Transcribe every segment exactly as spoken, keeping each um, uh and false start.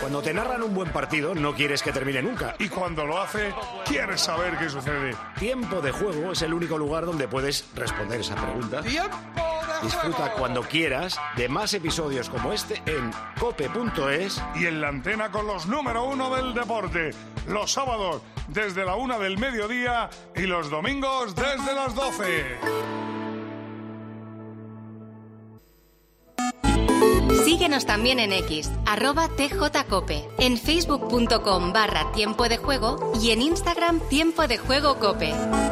Cuando te narran un buen partido, no quieres que termine nunca. Y cuando lo hace, quieres saber qué sucede. Tiempo de Juego es el único lugar donde puedes responder esa pregunta. ¡Tiempo de Disfruta juego! cuando quieras de más episodios como este en cope punto es. Y en la antena con los número uno del deporte. Los sábados desde la una del mediodía y los domingos desde las doce. Síguenos también en X, arroba tjcope, en facebook.com barra tiempo de juego y en Instagram tiempo de juego cope.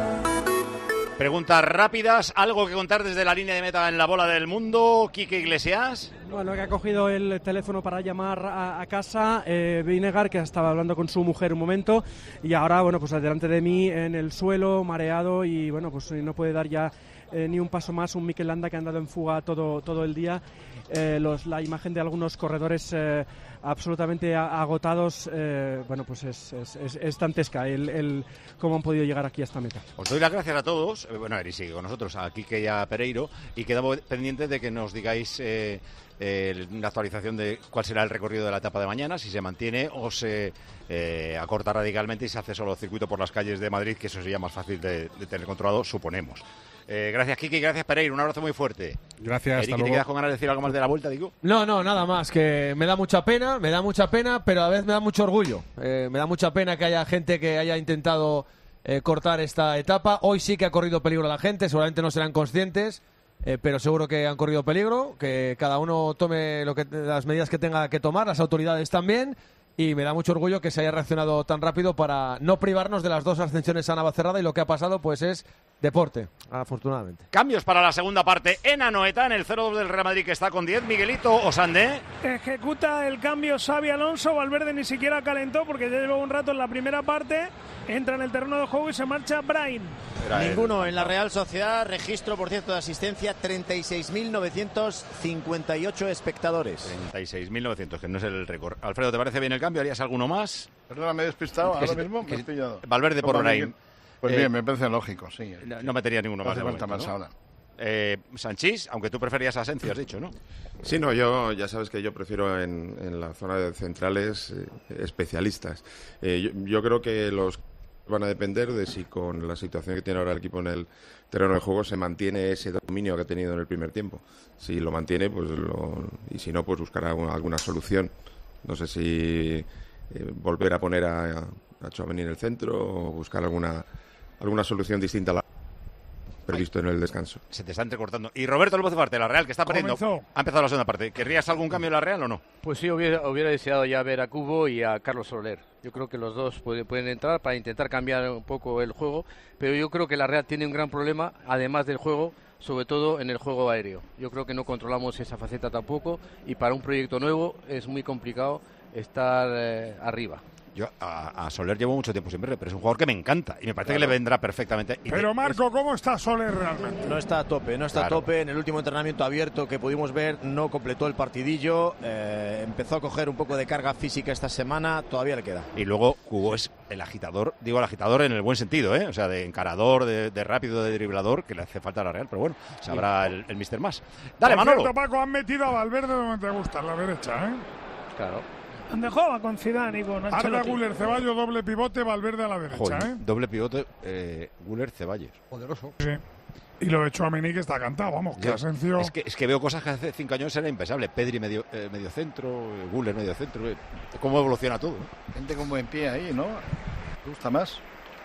Preguntas rápidas, algo que contar desde la línea de meta en la bola del mundo. Quique Iglesias. Bueno, que ha cogido el teléfono para llamar a, a casa, eh, Vinegar, que estaba hablando con su mujer un momento, y ahora, bueno, pues delante de mí en el suelo, mareado, y bueno, pues no puede dar ya eh, ni un paso más, un Mikel Landa que ha andado en fuga todo, todo el día. Eh, los, la imagen de algunos corredores eh, absolutamente agotados, eh, bueno, pues es, es, es, es dantesca el, el cómo han podido llegar aquí a esta meta. Os doy las gracias a todos. Eh, bueno, Eri sigue con nosotros, a Quique y a Pereiro, y quedamos pendientes de que nos digáis eh, eh, una actualización de cuál será el recorrido de la etapa de mañana, si se mantiene o se eh, acorta radicalmente y se hace solo circuito por las calles de Madrid, que eso sería más fácil de, de tener controlado, suponemos. Eh, gracias, Kiki, gracias, Pereiro. Un abrazo muy fuerte. Gracias, Eric, hasta ¿te luego. quedas con ganas de decir algo más de la vuelta, digo? No, no, nada más, que me da mucha pena, me da mucha pena, pero a veces me da mucho orgullo. Eh, me da mucha pena que haya gente que haya intentado eh, cortar esta etapa. Hoy sí que ha corrido peligro la gente, seguramente no serán conscientes, eh, pero seguro que han corrido peligro, que cada uno tome lo que, las medidas que tenga que tomar, las autoridades también. Y me da mucho orgullo que se haya reaccionado tan rápido para no privarnos de las dos ascensiones a Navacerrada, y lo que ha pasado pues es deporte, afortunadamente. Cambios para la segunda parte en Anoeta, en el cero dos del Real Madrid, que está con diez. Miguelito Osandé. Ejecuta el cambio Xavi Alonso. Valverde ni siquiera calentó porque ya llevó un rato en la primera parte. Entra en el terreno de juego y se marcha Brain. Ninguno en la Real Sociedad. Registro, por cierto, de asistencia, treinta y seis mil novecientos cincuenta y ocho espectadores. treinta y seis mil novecientos, que no es el récord. Alfredo, ¿te parece bien el cambio? ¿Harías alguno más? Perdona, me he despistado. Que Ahora si- mismo que me si- has pillado. Valverde por Como Orain. Miguel. Pues Eh, bien, me parece lógico, sí. No, no metería ninguno No más. hace de falta momento, más ¿no? ahora. Eh, Sanchís, aunque tú preferías a Asensio, has dicho, ¿no? Sí, no, yo ya sabes que yo prefiero en, en la zona de centrales eh, especialistas. Eh, yo, yo creo que los van a depender de si con la situación que tiene ahora el equipo en el terreno de juego se mantiene ese dominio que ha tenido en el primer tiempo. Si lo mantiene, pues lo, y si no, pues buscará alguna, alguna solución. No sé si eh, volver a poner a, a Tchouaméni en el centro o buscar alguna alguna solución distinta a la previsto en el descanso. Se te está entrecortando. Y Roberto López Ufarte, la Real, que está perdiendo. Comenzó. Ha empezado la segunda parte. ¿Querrías algún cambio en la Real o no? Pues sí, hubiera, hubiera deseado ya ver a Cubo y a Carlos Soler. Yo creo que los dos puede- pueden entrar para intentar cambiar un poco el juego, pero yo creo que la Real tiene un gran problema, además del juego, sobre todo en el juego aéreo. Yo creo que no controlamos esa faceta tampoco, y para un proyecto nuevo es muy complicado estar eh, arriba. Yo a, a Soler llevo mucho tiempo sin verle, pero es un jugador que me encanta y me parece Claro. que le vendrá perfectamente. Y Pero de- Marco, ¿cómo está Soler realmente? No está a tope, no está Claro. a tope. En el último entrenamiento abierto que pudimos ver no completó el partidillo. Eh, empezó a coger un poco de carga física esta semana, todavía le queda. Y luego Cubo es el agitador, digo el agitador en el buen sentido, ¿eh? O sea, de encarador, de, de rápido, de driblador, que le hace falta a la Real, pero bueno, sabrá el, el míster más. Dale, Por Manolo. cierto, Paco, han metido a Valverde donde te gusta, en la derecha, ¿eh? Claro. ¿Dónde juega? Con Zidane y con Arda Ancelotti. Guller, Ceballos, doble pivote, Valverde a la derecha, Joder, ¿eh? doble pivote, eh, Guller Ceballos. Poderoso. Sí. Y lo de Tchouaméni que está cantado, vamos, que Yo- Asensio... Es que, es que veo cosas que hace cinco años era impensable. Pedri medio, eh, medio centro, eh, Guller medio centro. eh. ¿Cómo evoluciona todo? Gente con buen pie ahí, ¿no? ¿Te gusta más?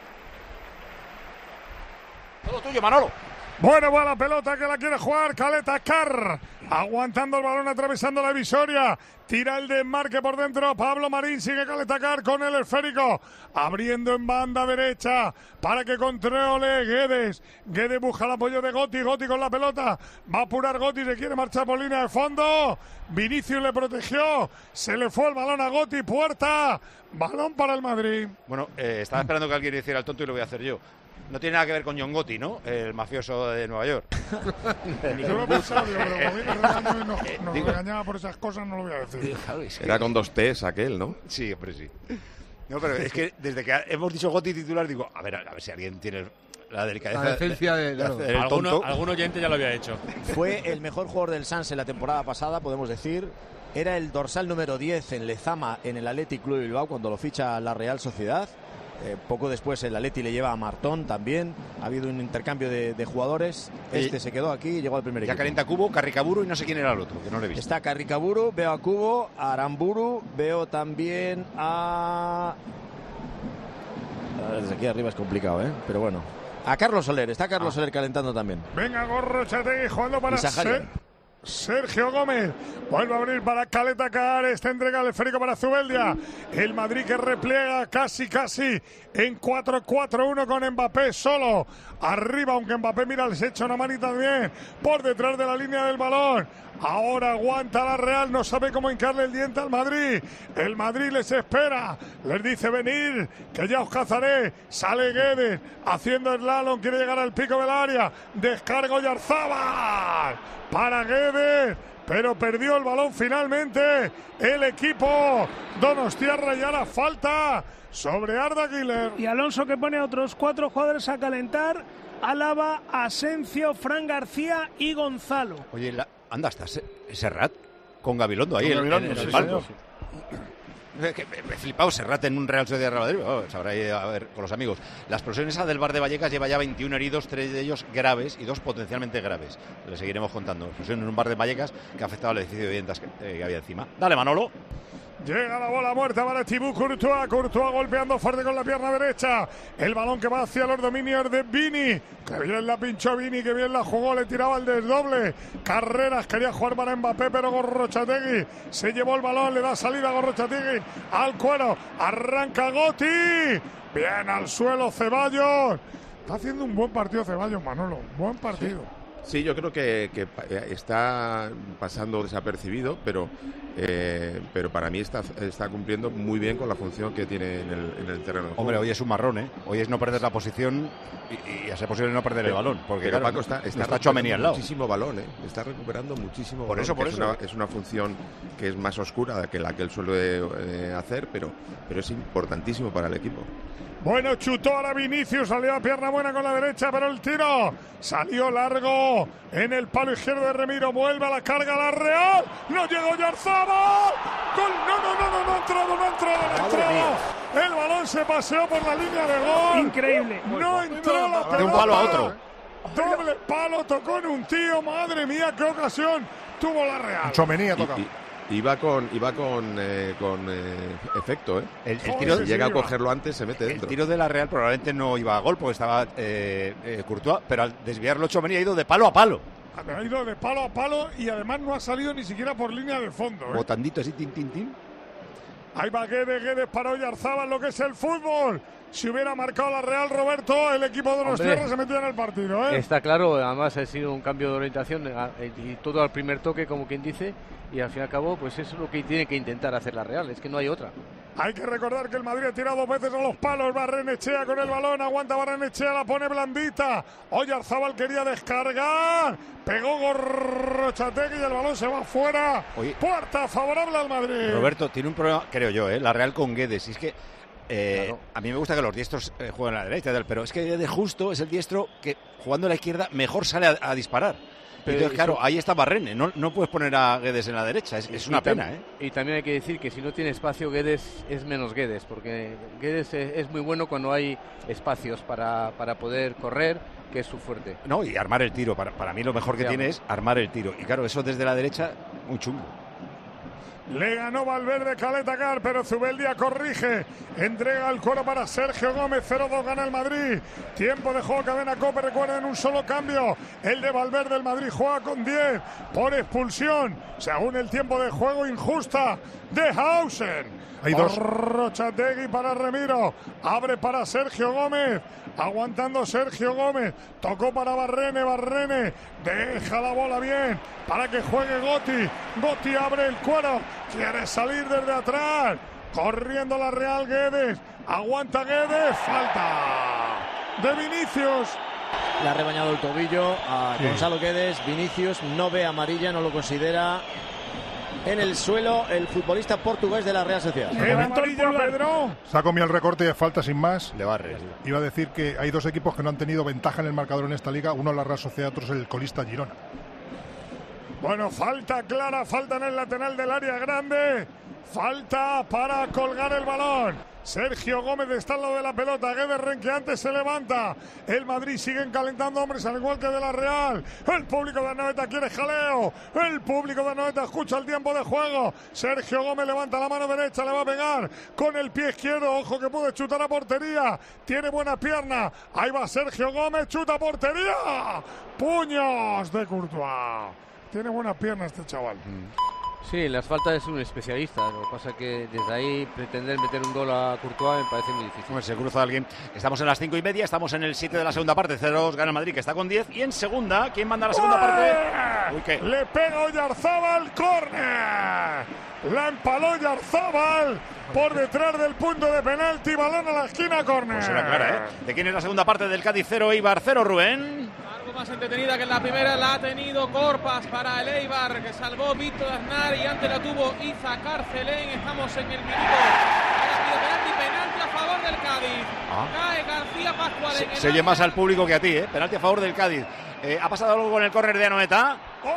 Todo tuyo, Manolo. Bueno, va la pelota que la quiere jugar Caleta Carr, aguantando el balón, atravesando la divisoria, tira el desmarque por dentro, Pablo Marín, sigue Caleta Carr con el esférico, abriendo en banda derecha para que controle Guedes, Guedes busca el apoyo de Gotti, Gotti con la pelota, va a apurar Gotti, se quiere marchar por línea de fondo, Vinicius le protegió, se le fue el balón a Gotti, puerta, balón para el Madrid. Bueno, eh, estaba esperando que alguien hiciera el tonto y lo voy a hacer yo. No tiene nada que ver con John Gotti, ¿no? El mafioso de Nueva York. Yo lo he pensado, digo, pero como viene Rolando y nos, Eh, nos digo- regañaba por esas cosas, no lo voy a decir. Claro, es que- Era con dos T's aquel, ¿no? Sí, hombre, sí. No, pero es que desde que hemos dicho Gotti titular, digo, a ver, a ver si alguien tiene la delicadeza La decencia de- de hacer el Alguno, tonto. algún oyente ya lo había hecho. Fue el mejor jugador del Sanz en la temporada pasada, podemos decir. era el dorsal número diez en Lezama, en el Athletic Club de Bilbao, cuando lo ficha la Real Sociedad. Eh, poco después el Atleti le lleva a Martón también. Ha habido un intercambio de, de jugadores. Este y, se quedó aquí y llegó al primer ya equipo. Ya calienta Cubo, Carricaburu y no sé quién era el otro, que no le he visto. Está Carricaburu, veo a Cubo, a Aramburu, veo también a... Desde aquí arriba es complicado, ¿eh? Pero bueno. A Carlos Soler, está Carlos ah. Soler calentando también. Venga, Gorrochategui jugando para Ser... Sergio Gómez. Vuelve a abrir para Caleta Car. Esta entrega al esférico para Zubeldia. El Madrid que repliega casi, casi en cuatro cuatro uno con Mbappé solo. Arriba, aunque Mbappé mira, les echa una manita bien. Por detrás de la línea del balón. Ahora aguanta la Real, no sabe cómo hincarle el diente al Madrid. El Madrid les espera, les dice venir, que ya os cazaré. Sale Guedes, haciendo el slalom, quiere llegar al pico del área. Descarga Oyarzábal para Guedes, pero perdió el balón finalmente el equipo donostiarra y ahora falta sobre Arda Güler. Y Alonso que pone a otros cuatro jugadores a calentar. Álava, Asencio, Fran García y Gonzalo. Oye, la... anda, está Serrat con Gabilondo ahí con en, Gabilondo, en, en sí, el palco. señor. Que me he flipado Serrat en un Real Sociedad Real Madrid. Oh, se habrá ido a ver con los amigos. La explosión esa del bar de Vallecas lleva ya veintiún heridos, tres de ellos graves y dos potencialmente graves. Le seguiremos contando. Explosión en un bar de Vallecas que ha afectado al edificio de viviendas que, eh, que había encima. Dale, Manolo. Llega la bola muerta para Thibaut Courtois. Courtois golpeando fuerte con la pierna derecha. El balón que va hacia los dominios de Vini. Que bien la pinchó Vini, que bien la jugó, le tiraba el desdoble. Carreras, quería jugar para Mbappé, pero Gorrochategui se llevó el balón, le da salida a Gorrochategui al cuero. Arranca Gotti. Bien al suelo Ceballos. Está haciendo un buen partido Ceballos, Manolo. Buen partido. Sí. Sí, yo creo que, que está pasando desapercibido, pero eh, pero para mí está, está cumpliendo muy bien con la función que tiene en el, en el terreno. Hombre, hoy es un marrón, ¿eh? Hoy es no perder la posición y, y a ser posible no perder pero, el balón. Porque pero claro, Paco está, está, está Tchouaméni al lado. Muchísimo balón, ¿eh? Está recuperando muchísimo por balón. Eso, por es, eso. Una, es una función que es más oscura que la que él suele eh, hacer, pero, pero es importantísimo para el equipo. Bueno, chutó ahora Vinicius, salió a pierna buena con la derecha, pero el tiro salió largo en el palo izquierdo de Remiro. Vuelve a la carga la Real. No llegó Oyarzábal. Gol. No, no, no, no, no ha entrado, no ha entrado, no ha entrado. El balón se paseó por la línea de gol. Increíble. No entró la pelota. De un palo a otro. Doble palo, tocó en un tío. Madre mía, qué ocasión tuvo la Real. Tchouaméni ha tocado. Iba con, iba con, eh, con eh, efecto, ¿eh? El, el tiro si llega a cogerlo antes, se mete dentro. El tiro de la Real probablemente no iba a gol porque estaba eh, eh, Courtois, pero al desviarlo Tchouaméni ha ido de palo a palo. Ha ido de palo a palo y además no ha salido ni siquiera por línea de fondo, ¿eh? Botandito así, tin, tin, tin. Ahí va Guedes, Guedes para Oyarzábal, lo que es el fútbol. Si hubiera marcado la Real, Roberto, el equipo de los tierras se metía en el partido, ¿eh? Está claro, además ha sido un cambio de orientación y todo al primer toque, como quien dice, y al fin y al cabo, pues eso es lo que tiene que intentar hacer la Real, es que no hay otra. Hay que recordar que el Madrid ha tirado dos veces a los palos. Barrenechea con el balón, aguanta Barrenechea, la pone blandita. Oyarzábal quería descargar, pegó Gorrochategui y el balón se va fuera. Oye, puerta favorable al Madrid. Roberto, tiene un problema, creo yo, ¿eh? La Real con Guedes, y es que Eh, claro. A mí me gusta que los diestros eh, jueguen a la derecha, pero es que de justo es el diestro que jugando a la izquierda mejor sale a, a disparar. Pero entonces, claro, eso... ahí está Barrene, no, no puedes poner a Guedes en la derecha, es, es una pena. ¿eh? Y también hay que decir que si no tiene espacio Guedes es menos Guedes, porque Guedes es, es muy bueno cuando hay espacios para, para poder correr, que es su fuerte. No, y armar el tiro, para, para mí lo mejor que ya, tiene es armar el tiro. Y claro, eso desde la derecha, muy chungo. Le ganó Valverde Caleta Car, pero Zubeldia corrige. Entrega el cuero para Sergio Gómez. cero dos gana el Madrid. Tiempo de juego, cadena Cope. Recuerden, un solo cambio. El de Valverde, el Madrid juega con diez por expulsión. Según el tiempo de juego injusta de Hausen. Hay dos. Gorrochategui para Remiro. Abre para Sergio Gómez. Aguantando Sergio Gómez. Tocó para Barrene. Barrene deja la bola bien para que juegue Gotti. Gotti abre el cuero. Quiere salir desde atrás. Corriendo la Real Guedes. Aguanta Guedes. Falta de Vinicius. Le ha rebañado el tobillo a sí. Gonzalo Guedes. Vinicius no ve amarilla, no lo considera. En el suelo, el futbolista portugués de la Real Sociedad. Pedro. Se ha comido el recorte de falta sin más. Le barre. Iba a decir que hay dos equipos que no han tenido ventaja en el marcador en esta liga. Uno la Real Sociedad, otro es el colista Girona. Bueno, falta clara, falta en el lateral del área grande. Falta para colgar el balón. Sergio Gómez está al lado de la pelota. Guederren, que antes se levanta. El Madrid siguen calentando hombres, al igual que de la Real. El público de Anoeta quiere jaleo. El público de Anoeta escucha el tiempo de juego. Sergio Gómez levanta la mano derecha, le va a pegar con el pie izquierdo. Ojo que puede chutar a portería. Tiene buena pierna. Ahí va Sergio Gómez, chuta a portería. Puños de Courtois. Tiene buena pierna este chaval. Sí, en las faltas es un especialista. Lo que pasa es que desde ahí pretender meter un gol a Courtois me parece muy difícil. Bueno, se cruza alguien. Estamos en las cinco y media, estamos en el siete de la segunda parte. cero dos gana el Madrid, que está con diez. Y en segunda, ¿quién manda la segunda parte? Uy, ¿qué? Le pega Oyarzábal, córner. La empaló Oyarzábal por detrás del punto de penalti. Balón a la esquina, córner. Pues era clara, ¿eh? ¿De quién es la segunda parte del Cádiz cero, Eibar cero, Rubén? Algo más entretenida que en la primera la ha tenido Corpas para el Eibar, que salvó Víctor Aznar, y antes la tuvo Iza Carcelén. Estamos en el minuto. Penalti, penalti a favor del Cádiz. Ah. Cae García Pascual. Se, en el se oye más al público que a ti, ¿eh? Penalti a favor del Cádiz. Eh, ¿Ha pasado algo con el córner de Anoeta?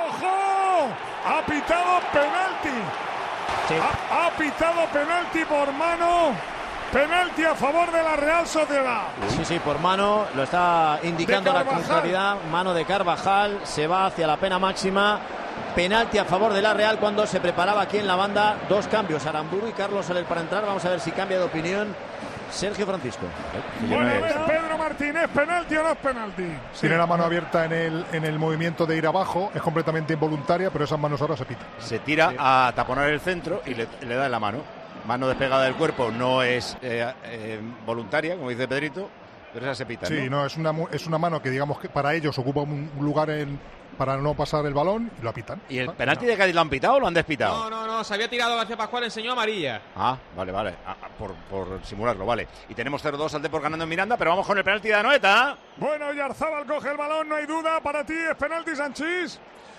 ¡Ojo! Ha pitado penalti. Sí. Ha, ha pitado penalti por mano. Penalti a favor de la Real Sociedad. Sí, sí, por mano. Lo está indicando la contrariedad. Mano de Carvajal. Se va hacia la pena máxima. Penalti a favor de la Real cuando se preparaba aquí en la banda. Dos cambios. Aramburu y Carlos Soler para entrar. Vamos a ver si cambia de opinión Sergio Francisco. Bueno, a ver, Pedro Martínez, ¿penalti o no es penalti? Sí. Tiene la mano abierta en el, en el movimiento de ir abajo. Es completamente involuntaria, pero esas manos ahora se pitan. Se tira sí. a taponar el centro y le, le da en la mano. Mano despegada del cuerpo, no es eh, eh, voluntaria, como dice Pedrito, pero esa se pita. Sí, ¿no? no, es una, es una mano que digamos que para ellos ocupa un lugar en, para no pasar el balón y lo apitan. ¿Y el penalti de Cádiz lo han pitado o lo han despitado? No, no, no, se había tirado García Pascual, enseñó amarilla. Ah, vale, vale, ah, por, por simularlo, vale. Y tenemos cero dos al Depor ganando en Miranda, pero vamos con el penalti de Anoeta. Bueno, Oyarzábal coge el balón, no hay duda. Para ti, ¿es penalti, Sanchís?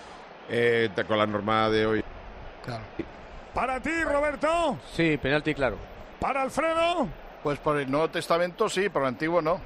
Eh, con la norma de hoy. Claro. ¿Para ti, Roberto? Sí, penalti claro. ¿Para Alfredo? Pues por el Nuevo Testamento sí, por el Antiguo no.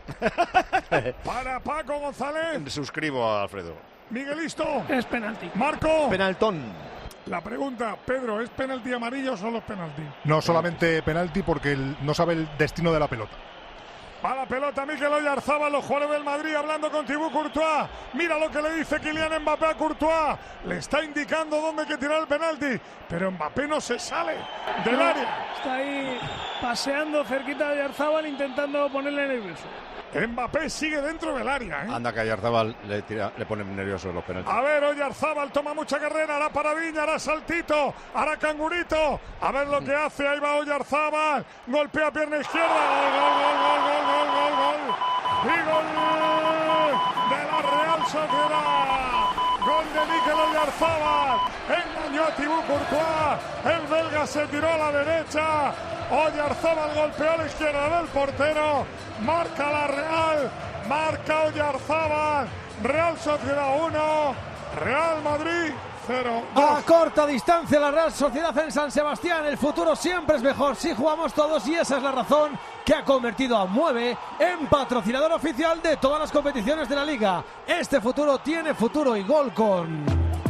¿Para Paco González? Suscribo a Alfredo. ¿Miguelisto? Es penalti. ¿Marco? Penaltón. La pregunta, Pedro, ¿es penalti amarillo o solo es penalti? No, solamente penalti porque el, no sabe el destino de la pelota. Va la pelota Mikel Oyarzábal, los jugadores del Madrid hablando con Thibaut Courtois. Mira lo que le dice Kylian Mbappé a Courtois. Le está indicando dónde hay que tirar el penalti. Pero Mbappé no se sale del área. Está ahí paseando cerquita de Oyarzábal intentando ponerle nervioso. Mbappé sigue dentro del área, ¿eh? Anda que Oyarzábal le, tira, le pone nervioso los penaltis. A ver, Oyarzábal toma mucha carrera, hará paradilla, hará saltito, hará cangurito. A ver lo que hace, ahí va Oyarzábal. Golpea pierna izquierda. Gol, gol, gol, gol, gol, gol, gol. Y gol de la Real Sociedad. Gol de Mikel Oyarzábal. Engañó a Thibaut Courtois. El belga se tiró a la derecha. Oyarzábal golpeó a la izquierda del portero. Marca la Real. Marca Oyarzábal. Real Sociedad uno. Real Madrid cero. A corta distancia la Real Sociedad en San Sebastián. El futuro siempre es mejor si jugamos todos, y esa es la razón que ha convertido a Mueve en patrocinador oficial de todas las competiciones de la Liga. Este futuro tiene futuro y gol con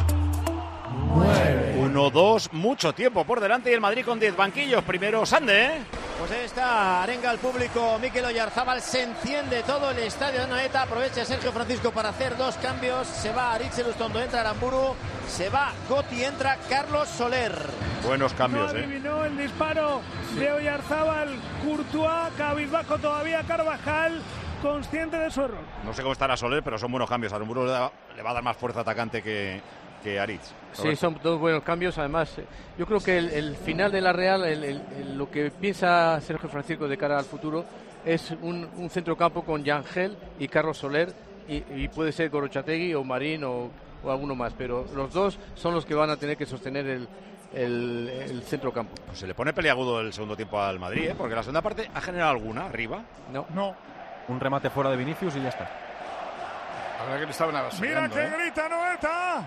Mueve. uno dos, mucho tiempo por delante y el Madrid con diez banquillos. Primero Sande, ¿eh? Pues ahí está, arenga al público Mikel Oyarzábal, se enciende todo el estadio de Anoeta, aprovecha Sergio Francisco para hacer dos cambios, se va Aritz Elustondo, entra Aramburu, se va Gotti, entra Carlos Soler. Buenos cambios, no ¿eh? adivinó el disparo de Oyarzábal, Courtois, cabizbajo todavía Carvajal, consciente de su error. No sé cómo estará Soler, pero son buenos cambios. Aramburu le, le va a dar más fuerza atacante que... que Aritz. Sí, son dos buenos cambios. Además, yo creo que el, el final de la Real, el, el, el, lo que piensa Sergio Francisco de cara al futuro, es un, un centrocampo con Yangel y Carlos Soler, y, y puede ser Gorrotxategi o Marín o, o alguno más, pero los dos son los que van a tener que sostener el, el, el centrocampo. Pues se le pone peliagudo el segundo tiempo al Madrid, ¿eh? Porque la segunda parte ha generado alguna arriba. No. No. Un remate fuera de Vinicius y ya está. La verdad que le estaban avasallando. Mira que ¿eh? grita Noeta.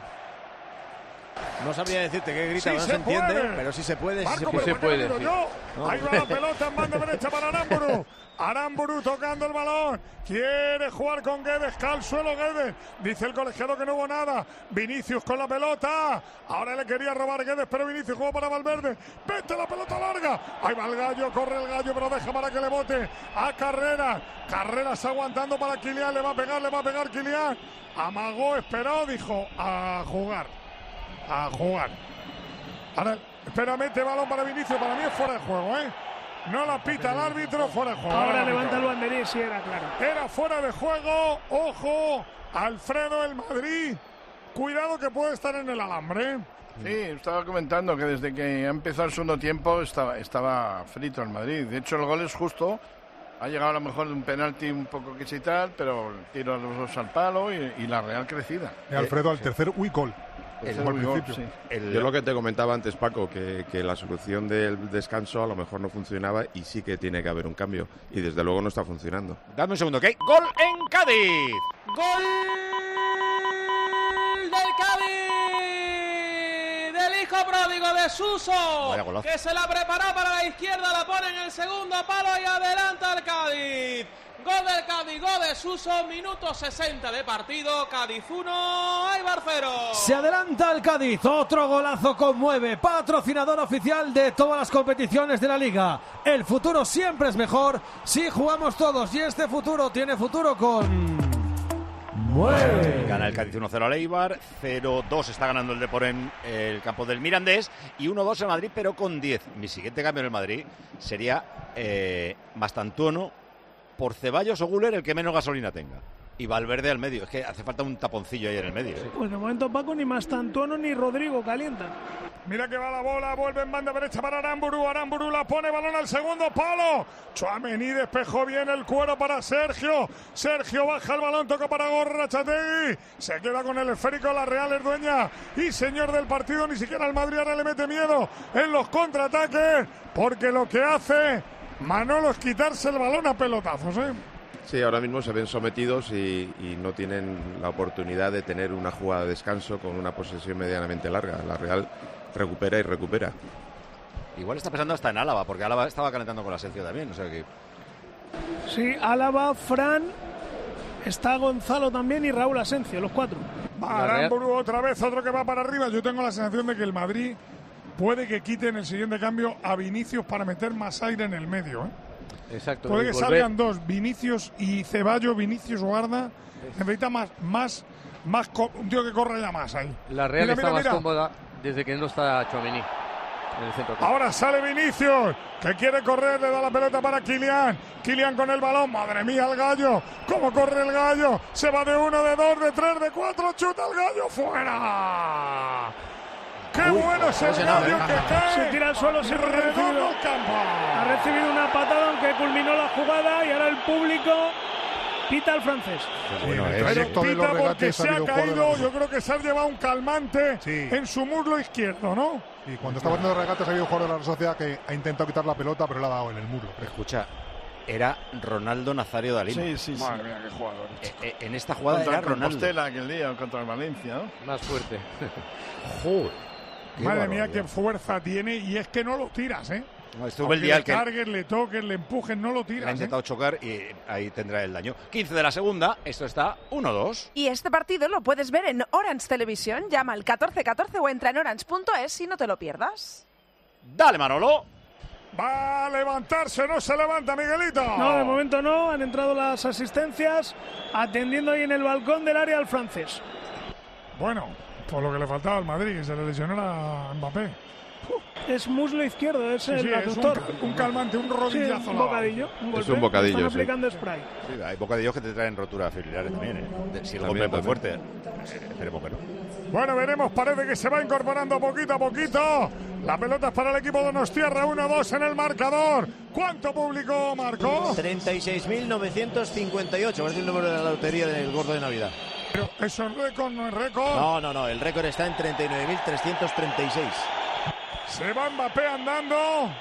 No sabría decirte qué grita, Sí no se se entiende, puede. pero sí se puede. Marco, sí se pero puede. se puede, ¿por qué lo digo yo? No. Ahí va la pelota en banda derecha para Aramburu. Aramburu tocando el balón. Quiere jugar con Guedes. Cae al suelo Guedes. Dice el colegiado que no hubo nada. Vinicius con la pelota. Ahora le quería robar Guedes, pero Vinicius jugó para Valverde. Vete la pelota larga. Ahí va el gallo. Corre el gallo, pero deja para que le bote a Carreras. Carreras aguantando para Kylian. Le va a pegar, le va a pegar Kylian. Amagó, esperó, dijo a jugar. A jugar. Ahora, espera, mete balón para Vinicius. Para mí es fuera de juego, ¿eh? No la pita el árbitro, fuera de juego. Ahora levanta el banderín, sí, era claro. Era fuera de juego. Ojo, Alfredo, el Madrid. Cuidado que puede estar en el alambre. Sí, estaba comentando que desde que ha empezado el segundo tiempo estaba, estaba frito el Madrid. De hecho, el gol es justo. Ha llegado a lo mejor de un penalti un poco que y tal, pero tiro a los dos al palo y, y la Real crecida. Y Alfredo al tercer, uy, gol. El, al principio. sí. el, yo lo que te comentaba antes, Paco, que, que la solución del descanso a lo mejor no funcionaba y sí que tiene que haber un cambio. Y desde luego no está funcionando. Dame un segundo, que hay gol en Cádiz. ¡Gol del Cádiz! Del hijo pródigo de Suso, que se la preparó para la izquierda, la pone en el segundo palo y adelanta el Cádiz. Gol del Cádiz, gol de Suso, minuto sesenta de partido, Cádiz uno, Eibar cero. Se adelanta el Cádiz, otro golazo conmueve, patrocinador oficial de todas las competiciones de la Liga. El futuro siempre es mejor si jugamos todos y este futuro tiene futuro con... Mueve. Gana el Cádiz uno cero al Eibar, cero dos está ganando el Depor en el campo del Mirandés y uno dos el Madrid, pero con diez. Mi siguiente cambio en el Madrid sería eh, Mastantuono por Ceballos o Güler, el que menos gasolina tenga. Y Valverde al medio. Es que hace falta un taponcillo ahí en el medio. ¿eh? Pues de momento, Paco, ni Mastantuono ni Rodrigo calientan. Mira que va la bola, vuelve en banda derecha para Aramburu. Aramburu la pone, balón al segundo palo. Tchouaméni despejó bien el cuero para Sergio. Sergio baja el balón, toca para Gorrotxategi. Se queda con el esférico, la Real es dueña y señor del partido. Ni siquiera el Madrid ahora le mete miedo en los contraataques, porque lo que hace Manolo es quitarse el balón a pelotazos, ¿eh? Sí, ahora mismo se ven sometidos y, y no tienen la oportunidad de tener una jugada de descanso con una posesión medianamente larga. La Real recupera y recupera. Igual está pensando hasta en Álava, porque Álava estaba calentando con la Asensio también. O sea que... Sí, Álava, Fran, está Gonzalo también y Raúl Asensio, los cuatro. Va Aramburu otra vez, otro que va para arriba. Yo tengo la sensación de que el Madrid puede que quite en el siguiente cambio a Vinicius para meter más aire en el medio, ¿eh? Exacto. Puede que volver. salgan dos, Vinicius y Ceballos. Vinicius guarda, necesita más, más, más un tío que corra ya más ahí. La Real mira, está mira, más mira. cómoda desde que no está Tchouaméni en el centro. Ahora sale Vinicius, que quiere correr, le da la pelota para Kylian. Kylian con el balón, madre mía el gallo, cómo corre el gallo, se va de uno, de dos, de tres, de cuatro, chuta el gallo, fuera. ¡Qué Uy, bueno es el gallo que cae! Se tira al suelo sin recibido. Ha recibido una patada aunque culminó la jugada y ahora el público pita al francés. Bueno, sí, pero pita porque se ha caído, yo creo que se ha llevado un calmante sí. en su muslo izquierdo, ¿no? Y cuando estaba haciendo regates ha habido un jugador de la Real Sociedad que ha intentado quitar la pelota pero le ha dado en el muslo. Escucha, era Ronaldo Nazario de Lima. Sí, sí, sí. Madre mía, qué jugador. Eh, eh, en esta jugada contra era Ronaldo. Compostela aquel día contra el Valencia, ¿no? Más fuerte. Joder. Madre mía, qué fuerza tiene, y es que no lo tiras, ¿eh? No, estuvo el día le que cargues, le toques, le empujes, no lo tiras. Le ha intentado ¿eh? chocar y ahí tendrá el daño. quince de la segunda, esto está uno dos. Y este partido lo puedes ver en Orange Televisión. Llama al catorce catorce o entra en orange punto es y no te lo pierdas. Dale, Manolo. Va a levantarse, no se levanta, Miguelito. No, de momento no, han entrado las asistencias atendiendo ahí en el balcón del área al francés. Bueno, por lo que le faltaba al Madrid, que se le lesionara a Mbappé. Es muslo izquierdo, es sí, el sí, aductor. Es un, un calmante, un rodillazo. Sí, un bocadillo. Un es un bocadillo, Están sí. aplicando spray. Sí, hay bocadillos que te traen rotura fibrilares también, ¿eh? Si el golpe es muy fuerte, eh, esperemos que no. Bueno, veremos, parece que se va incorporando poquito a poquito. La pelota es para el equipo de Donostiarra, uno dos en el marcador. ¿Cuánto público marcó? treinta y seis mil novecientos cincuenta y ocho, parece el número de la lotería del gordo de Navidad. Pero eso es récord, no es récord. No, no, no, el récord está en treinta y nueve mil trescientos treinta y seis. Se va Mbappé andando.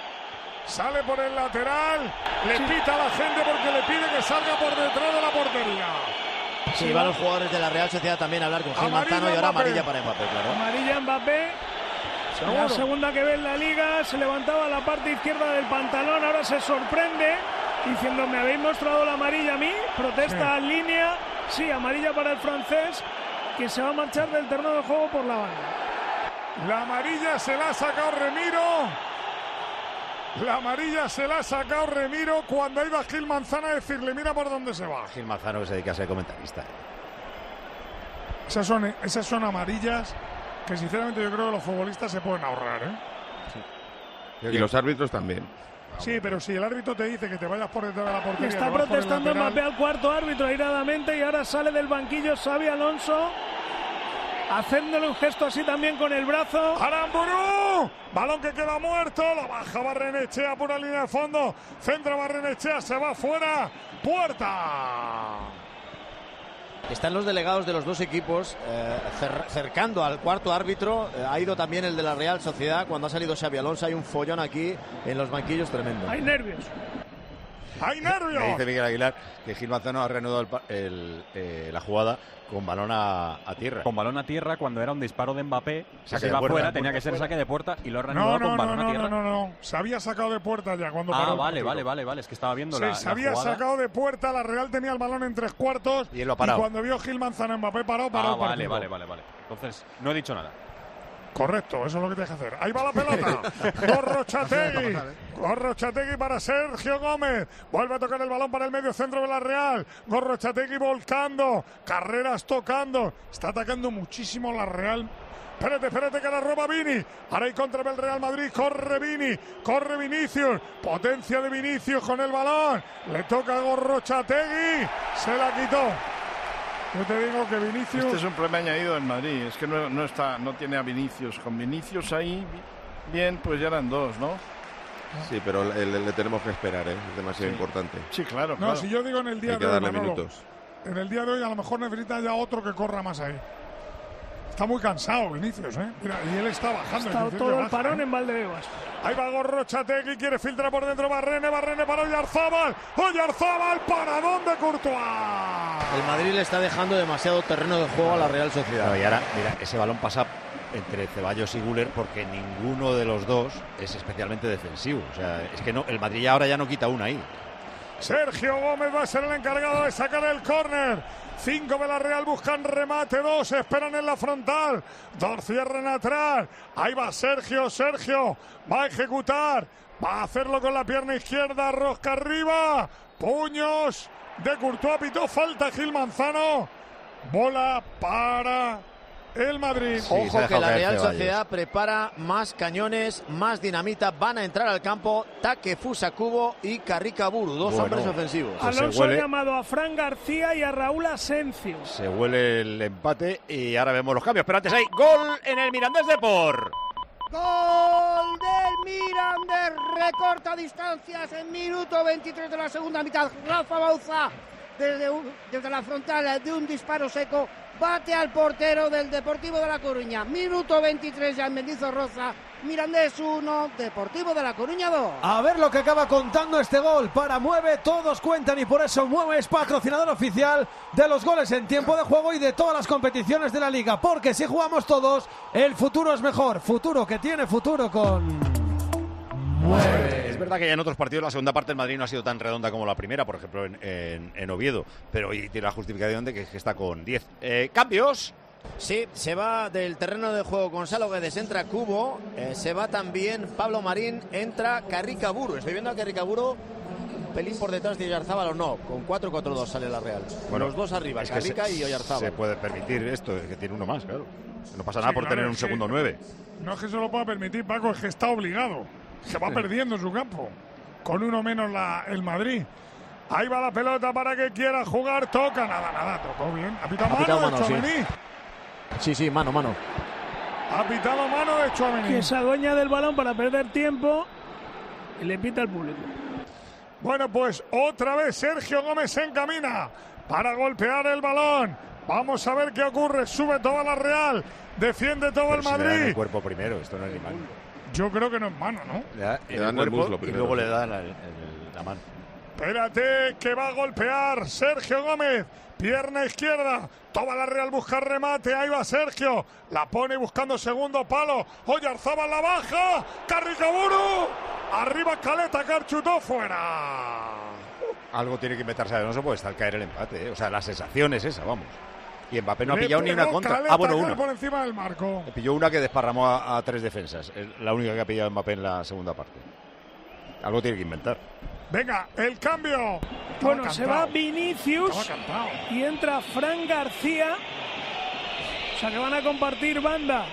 Sale por el lateral. Le pita a la gente porque le pide que salga por detrás de la portería. Sí, van los jugadores de la Real Sociedad también a hablar con Gil Manzano y ahora amarilla para Mbappé, claro. Amarilla Mbappé. ¿Seguro? La segunda que ve en la Liga. Se levantaba la parte izquierda del pantalón. Ahora se sorprende diciendo me habéis mostrado la amarilla a mí, protesta en línea, sí, amarilla para el francés, que se va a marchar del terreno de juego por la banda. La amarilla se la ha sacado Remiro. La amarilla se la ha sacado Remiro cuando ha ido a Gil Manzano a decirle mira por dónde se va. Gil Manzano que se dedica a ser comentarista. Esas son, esas son amarillas que sinceramente yo creo que los futbolistas se pueden ahorrar, ¿eh? Sí. Y los árbitros también. Sí, pero si el árbitro te dice que te vayas por detrás de la portería... Está protestando Mbappé al cuarto árbitro airadamente y ahora sale del banquillo Xabi Alonso haciéndole un gesto así también con el brazo. ¡Aramburu! Balón que queda muerto, la baja Barrenechea, pura línea de fondo, centro Barrenechea, se va fuera, puerta. Están los delegados de los dos equipos eh, cer cercando al cuarto árbitro. Eh, ha ido también el de la Real Sociedad. Cuando ha salido Xabi Alonso hay un follón aquí en los banquillos tremendo. Hay nervios. ¡Hay nervios! Me dice Miguel Aguilar que Gil Manzano ha reanudado el, el, eh, la jugada con balón a, a tierra. Con balón a tierra cuando era un disparo de Mbappé, Saque se de iba puerta, fuera, puerta, tenía que ser fuera. saque de puerta y lo ha reanudado No, no, con balón no, a no, tierra. no, no, no, se había sacado de puerta ya cuando ah, paró el vale, partido. vale, vale, vale, es que estaba viendo Sí, la, se la había jugada. sacado de puerta, la Real tenía el balón en tres cuartos y, él lo ha parado. y cuando vio Gil Manzano Mbappé paró, paró Ah, el vale, partido. vale, vale, vale. Entonces, no he dicho nada. Correcto, eso es lo que tienes que hacer. Ahí va la pelota. Gorrochategui. Gorrochategui para Sergio Gómez. Vuelve a tocar el balón para el medio centro de la Real. Gorrochategui volcando. Carreras tocando. Está atacando muchísimo la Real. Espérate, espérate que la roba Vini. Ahora hay contra el Real Madrid. Corre Vini. Corre Vinicius. Potencia de Vinicius con el balón. Le toca a Gorrochategui. Se la quitó. Yo te digo que Vinicius... Este es un problema añadido del Madrid. Es que no, no, está, no tiene a Vinicius. Con Vinicius ahí, bien, pues ya eran dos, ¿no? Sí, pero le, le- le tenemos que esperar, ¿eh? Es demasiado Sí. importante. Sí, claro, No, claro. si yo digo en el día Hay que de hoy, darle Manolo, minutos. en el día de hoy a lo mejor necesita ya otro que corra más ahí. Está muy cansado Vinicius, ¿eh? Mira, y él está bajando. Está Vinicius todo el baja, parón ¿eh? en Valdebebas. Ahí va Gorrochategui, quiere filtrar por dentro Barrene, Barrene para Oyarzábal. Oyarzábal, paradón de Courtois. El Madrid le está dejando demasiado terreno de juego a la Real Sociedad. No, y ahora, mira, ese balón pasa entre Ceballos y Güler porque ninguno de los dos es especialmente defensivo. O sea, es que no, el Madrid ya ahora ya no quita una ahí. Sergio Gómez va a ser el encargado de sacar el córner. Cinco de la Real buscan remate, dos esperan en la frontal, dos cierran atrás. Ahí va Sergio, Sergio va a ejecutar, va a hacerlo con la pierna izquierda, rosca arriba, puños de Courtois, pitó falta Gil Manzano, bola para el Madrid. Sí, se ha Ojo que dejado la caer Real Ceballos. Sociedad prepara más cañones, más dinamita. Van a entrar al campo Takefusa Kubo y Carricaburu, dos Bueno. hombres ofensivos. Pues se Alonso ha huele. llamado a Fran García y a Raúl Asencio. Se huele el empate y ahora vemos los cambios. Pero antes hay gol en el Mirandés Depor. Gol del Mirandés, recorta distancias en minuto veintitrés de la segunda mitad. Rafa Bauza desde, un- desde la frontal de un disparo seco bate al portero del Deportivo de La Coruña. Minuto veintitrés ya en Mendizorroza. Mirandés uno, Deportivo de La Coruña dos. A ver lo que acaba contando este gol. Para Mueve, todos cuentan y por eso Mueve es patrocinador oficial de los goles en tiempo de juego y de todas las competiciones de la liga. Porque si jugamos todos, el futuro es mejor. Futuro que tiene futuro con Mueve. Es verdad que ya en otros partidos la segunda parte del Madrid no ha sido tan redonda como la primera, por ejemplo en, en- en Oviedo, pero hoy tiene la justificación de que, que está con diez. Eh, ¿Cambios? Sí, se va del terreno de juego Gonzalo Guedes, entra Cubo, eh, se va también Pablo Marín, entra Carricaburu. Estoy viendo a Carricaburu un pelín por detrás de Oyarzábal o no, con cuatro cuatro dos sale la Real. Bueno, los dos arriba, es que Carrica se, y Oyarzábal. se puede permitir esto, es que tiene uno más, claro. No pasa nada Sí, por claro, tener un sí. segundo nueve. No es que se lo pueda permitir, Paco, es que está obligado. Se va perdiendo en su campo. Con uno menos la, el Madrid. Ahí va la pelota para que quiera jugar. Toca, nada, nada, tocó bien. Ha pitado Ha pitado mano de mano, sí. Tchouaméni. Sí, sí, mano, mano. Ha pitado mano de Tchouaméni. Que se adueña del balón para perder tiempo y le pita al público. Bueno, pues otra vez Sergio Gómez se encamina para golpear el balón. Vamos a ver qué ocurre. Sube toda la Real. Defiende todo Pero el si le dan el Madrid. cuerpo primero, esto no es ni mano. Yo creo que no es mano, ¿no? Le da Le el dan el cuerpo muslo y primero, luego sí. le dan la, el- el- la mano. Espérate, que va a golpear Sergio Gómez. Pierna izquierda. Toda la Real busca remate. Ahí va Sergio. La pone buscando segundo palo. Oyarzábal la baja. Carricaburu. Arriba Caleta, Carchutó fuera. Algo tiene que inventarse, no se puede estar caer el empate, ¿eh? O sea, la sensación es esa, vamos. Y Mbappé no ha Le pillado ni una pegó contra. Caleta Ah, bueno, Car una. por encima del marco. Le pilló una que desparramó a, a tres defensas. Es la única que ha pillado Mbappé en la segunda parte. Algo tiene que inventar. Venga, el cambio. Bueno, Estaba se cantado. va Vinicius Estaba cantado. y entra Fran García. O sea que van a compartir banda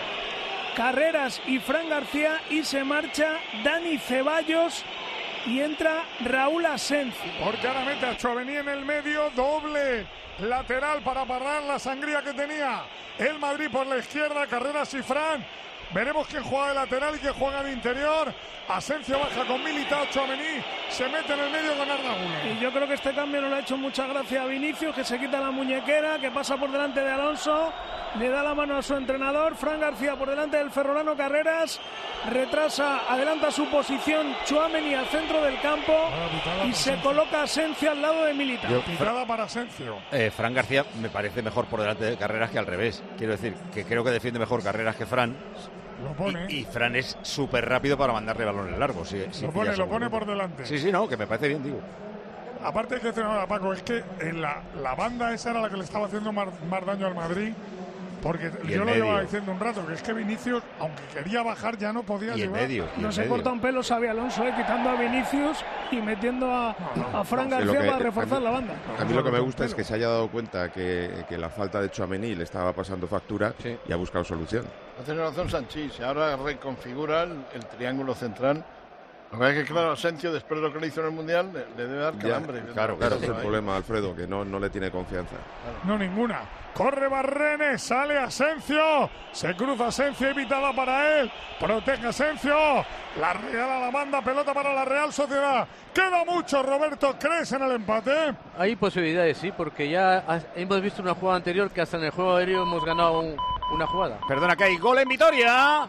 Carreras y Fran García, y se marcha Dani Ceballos y entra Raúl Asencio. Porque ahora mete a Tchouaméni en el medio, doble lateral para parar la sangría que tenía el Madrid por la izquierda, Carreras y Fran. Veremos quién juega de lateral y quién juega de interior. Asencio baja con Militao, Tchouaméni se mete en el medio con Arda Güler. Y yo creo que este cambio no le ha hecho mucha gracia a Vinicius, que se quita la muñequera, que pasa por delante de Alonso, le da la mano a su entrenador. Fran García por delante del ferrolano Carreras, retrasa, adelanta su posición Tchouaméni al centro del campo y se coloca Asencio al lado de Militao. Yo- Pitada para Asencio. Eh, Fran García me parece mejor por delante de Carreras que al revés. Quiero decir que creo que defiende mejor Carreras que Fran. Lo pone. Y, y Fran es súper rápido para mandarle balones largos. Si, si Lo pilla pone, lo seguro. pone por delante. Sí, sí, no, que me parece bien, digo. Aparte hay que decir una, Paco, es que en la, la banda esa era la que le estaba haciendo más, más daño al Madrid. Porque Y yo en lo medio. llevaba diciendo un rato, que es que Vinicius, aunque quería bajar, ya no podía Y en llevar. medio, y No en se medio. corta un pelo Xabi Alonso, eh, quitando a Vinicius y metiendo a, a Fran Que lo García que- para reforzar a mí- la banda. A mí lo que me gusta es que se haya dado cuenta que, que la falta de Tchouaméni le estaba pasando factura y ha buscado solución. Hace razón Sanchís, y ahora reconfigura el, el triángulo central. Lo que pasa es que, claro, Asencio, después de lo que le hizo en el Mundial, le, le debe dar Ya, calambre. claro, claro, ese es el Ahí. problema, Alfredo, que no, no le tiene confianza. No, ninguna. Corre Barrene, sale Asencio. Se cruza Asencio, evitada para él. Protege Asencio. La Real a la banda, pelota para la Real Sociedad. Queda mucho, Roberto. ¿Crees en el empate? Hay posibilidades, sí, porque ya ha- hemos visto una jugada anterior que hasta en el juego aéreo hemos ganado un- una jugada. Perdona, que hay gol en Vitoria.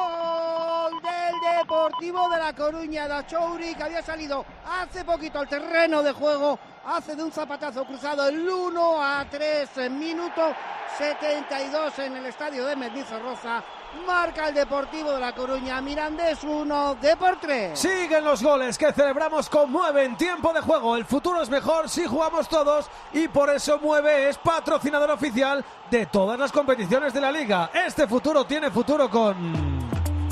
Gol del Deportivo de La Coruña. Dachouri, que había salido hace poquito al terreno de juego, hace de un zapatazo cruzado el uno a tres en minuto setenta y dos en el estadio de Mendizorroza. Marca el Deportivo de La Coruña. Mirandés uno, Depor tres. Siguen los goles que celebramos con Mueve en tiempo de juego. El futuro es mejor si jugamos todos, y por eso Mueve es patrocinador oficial de todas las competiciones de la liga. Este futuro tiene futuro con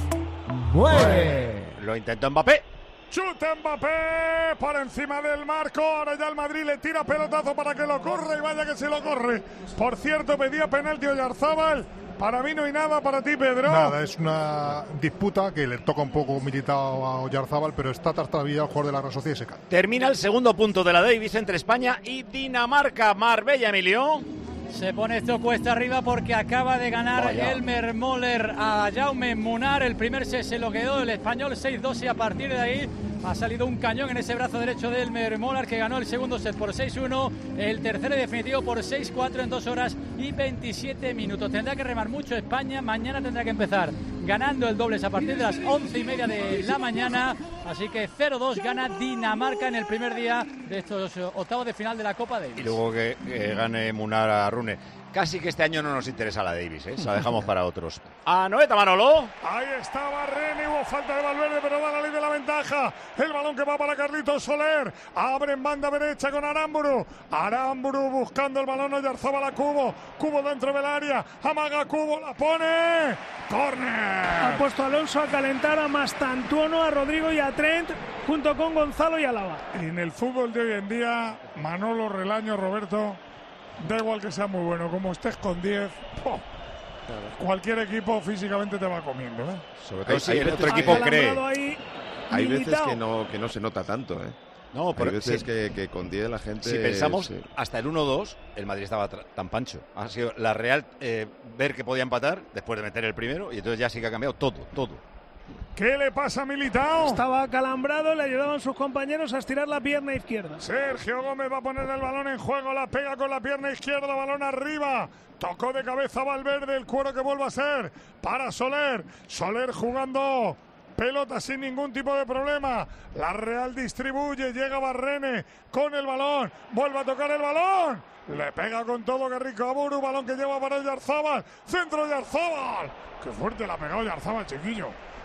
Mueve. Lo intentó Mbappé. Chuta Mbappé por encima del marco. Ahora ya el Madrid le tira pelotazo para que lo corra, y vaya que se lo corre. Por cierto, pedía penalti Oyarzábal. Para mí no hay nada, para ti, Pedro. Nada, es una disputa que le toca un poco Militao a Oyarzábal, pero está trastabillado el jugador de la Real Sociedad y se cae. Termina el segundo punto de la Davis entre España y Dinamarca. Marbella, Emilio. Se pone esto cuesta arriba porque acaba de ganar Vaya. Elmer Moller a Jaume Munar. El primer set se lo quedó el español seis dos, y a partir de ahí ha salido un cañón en ese brazo derecho de Elmer Moller, que ganó el segundo set por seis uno, el tercero y definitivo por seis cuatro en dos horas y veintisiete minutos. Tendrá que remar mucho España. Mañana tendrá que empezar ganando el dobles a partir de las once y media de la mañana. Así que cero dos gana Dinamarca en el primer día de estos octavos de final de la Copa Davis. Y luego que, que gane Munar a Rune. Casi que este año no nos interesa la Davis, ¿eh? Se la dejamos para otros. A Noeta, Manolo. Ahí está Barrene, hubo falta de Valverde, pero da la ley de la ventaja. El balón que va para Carlitos Soler. Abre en banda derecha con Aramburu. Aramburu buscando el balón, Oyarzábal a Cubo. Cubo dentro del área. Amaga Cubo, la pone. ¡Córner! Ha puesto Alonso a calentar a Mastantuono, a Rodrigo y a Trent, junto con Gonzalo y Alaba. En el fútbol de hoy en día, Manolo, Relaño, Roberto, da igual que sea muy bueno, como estés con diez, ¡po! Cualquier equipo físicamente te va comiendo, ¿eh? Sobre todo si el otro equipo cree. Ahí, Hay veces Militao. que no, que no se nota tanto, ¿eh? No, pero Hay veces si- que, que con diez la gente... Si pensamos, sí. hasta el uno dos, el Madrid estaba tra- tan pancho. Ha sido la Real eh, ver que podía empatar después de meter el primero, y entonces ya sí que ha cambiado todo, todo. ¿Qué le pasa a Militao? Estaba acalambrado, le ayudaban sus compañeros a estirar la pierna izquierda. Sergio Gómez va a poner el balón en juego, la pega con la pierna izquierda, balón arriba. Tocó de cabeza Valverde, el cuero que vuelve a ser para Soler. Soler jugando pelota sin ningún tipo de problema. La Real distribuye, llega Barrene con el balón, vuelve a tocar el balón. Le pega con todo Garrico Aburu, balón que lleva para Oyarzábal. Centro Oyarzábal. Qué fuerte la ha pegado Oyarzábal, chiquillo.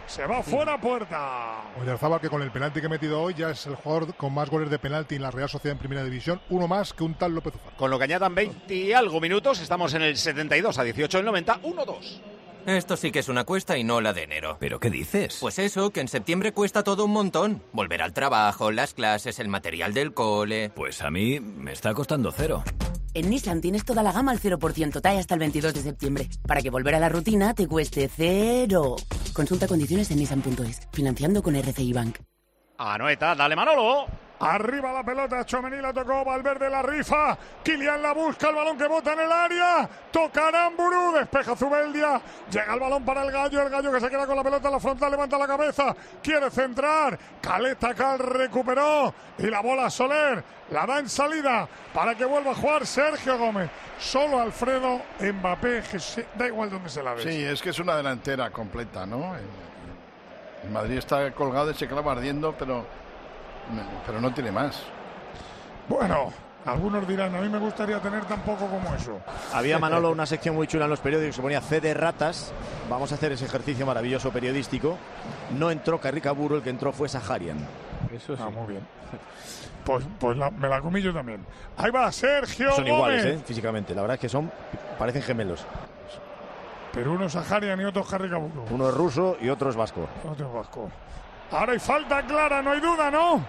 Se va fuera puerta. Oyarzábal, que con el penalti que ha metido hoy ya es el jugador con más goles de penalti en la Real Sociedad en Primera División, uno más que un tal López Ufar. Con lo que añadan veinte y algo minutos, estamos en el setenta y dos a dieciocho del noventa, uno dos. Esto sí que es una cuesta y no la de enero. ¿Pero qué dices? Pues eso, que en septiembre cuesta todo un montón. Volver al trabajo, las clases, el material del cole... Pues a mí me está costando cero. En Nissan tienes toda la gama al cero por ciento T A E hasta el veintidós de septiembre, para que volver a la rutina te cueste cero. Consulta condiciones en nissan punto es, financiando con R C I Bank. Anoeta, dale Manolo. Arriba la pelota, Tchouaméni la tocó, Valverde la rifa, Kylian la busca, el balón que bota en el área, toca Aramburu, despeja Zubeldia, llega el balón para el Gallo, el Gallo que se queda con la pelota en la frontal, levanta la cabeza, quiere centrar, Caleta Cal recuperó y la bola Soler, la da en salida para que vuelva a jugar Sergio Gómez. Solo Alfredo, Mbappé, se, da igual donde se la ve. Sí, es que es una delantera completa, ¿no? El, el Madrid está colgado y se clava ardiendo, pero... pero no tiene más. Bueno, algunos dirán, a mí me gustaría tener tan poco como eso. Había, Manolo, una sección muy chula en los periódicos que se ponía C de ratas. Vamos a hacer ese ejercicio maravilloso periodístico. No entró Carricaburu, el que entró fue Saharian. Eso sí. Ah, muy bien. Pues, pues la, me la comí yo también. Ahí va Sergio Son Gómez. iguales, ¿eh? Físicamente. La verdad es que son, parecen gemelos. Pero uno es Saharian y otro es Carricaburu. Uno es ruso y otro es vasco. Otro es vasco. Ahora hay falta clara, no hay duda, ¿no?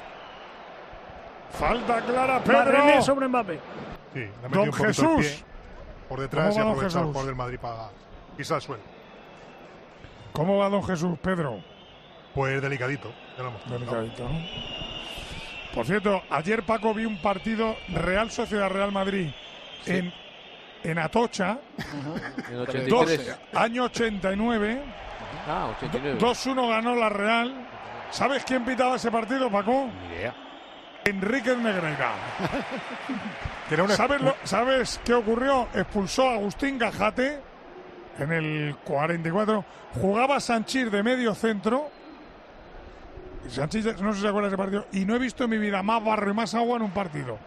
Falta clara, Pedro. Sobre Mbappé. Sí, Don Jesús. Por detrás y va aprovechar Jesús? por del Madrid para pisar el suelo. ¿Cómo va Don Jesús, Pedro? Pues delicadito. Ya lo hemos delicadito, ¿no? Por cierto, ayer, Paco, vi un partido Real Sociedad Real Madrid sí. en, en Atocha. En ochenta y tres. Dos, año ochenta y nueve. Ah, ochenta y nueve. dos uno ganó la Real. ¿Sabes quién pitaba ese partido, Paco? Ni idea. Enrique Negreira. ¿Sabes, lo, ¿Sabes qué ocurrió? Expulsó a Agustín Gajate en el cuarenta y cuatro. Jugaba Sanchís de medio centro. Sanchís, no sé si se acuerda de ese partido. Y no he visto en mi vida más barro y más agua en un partido.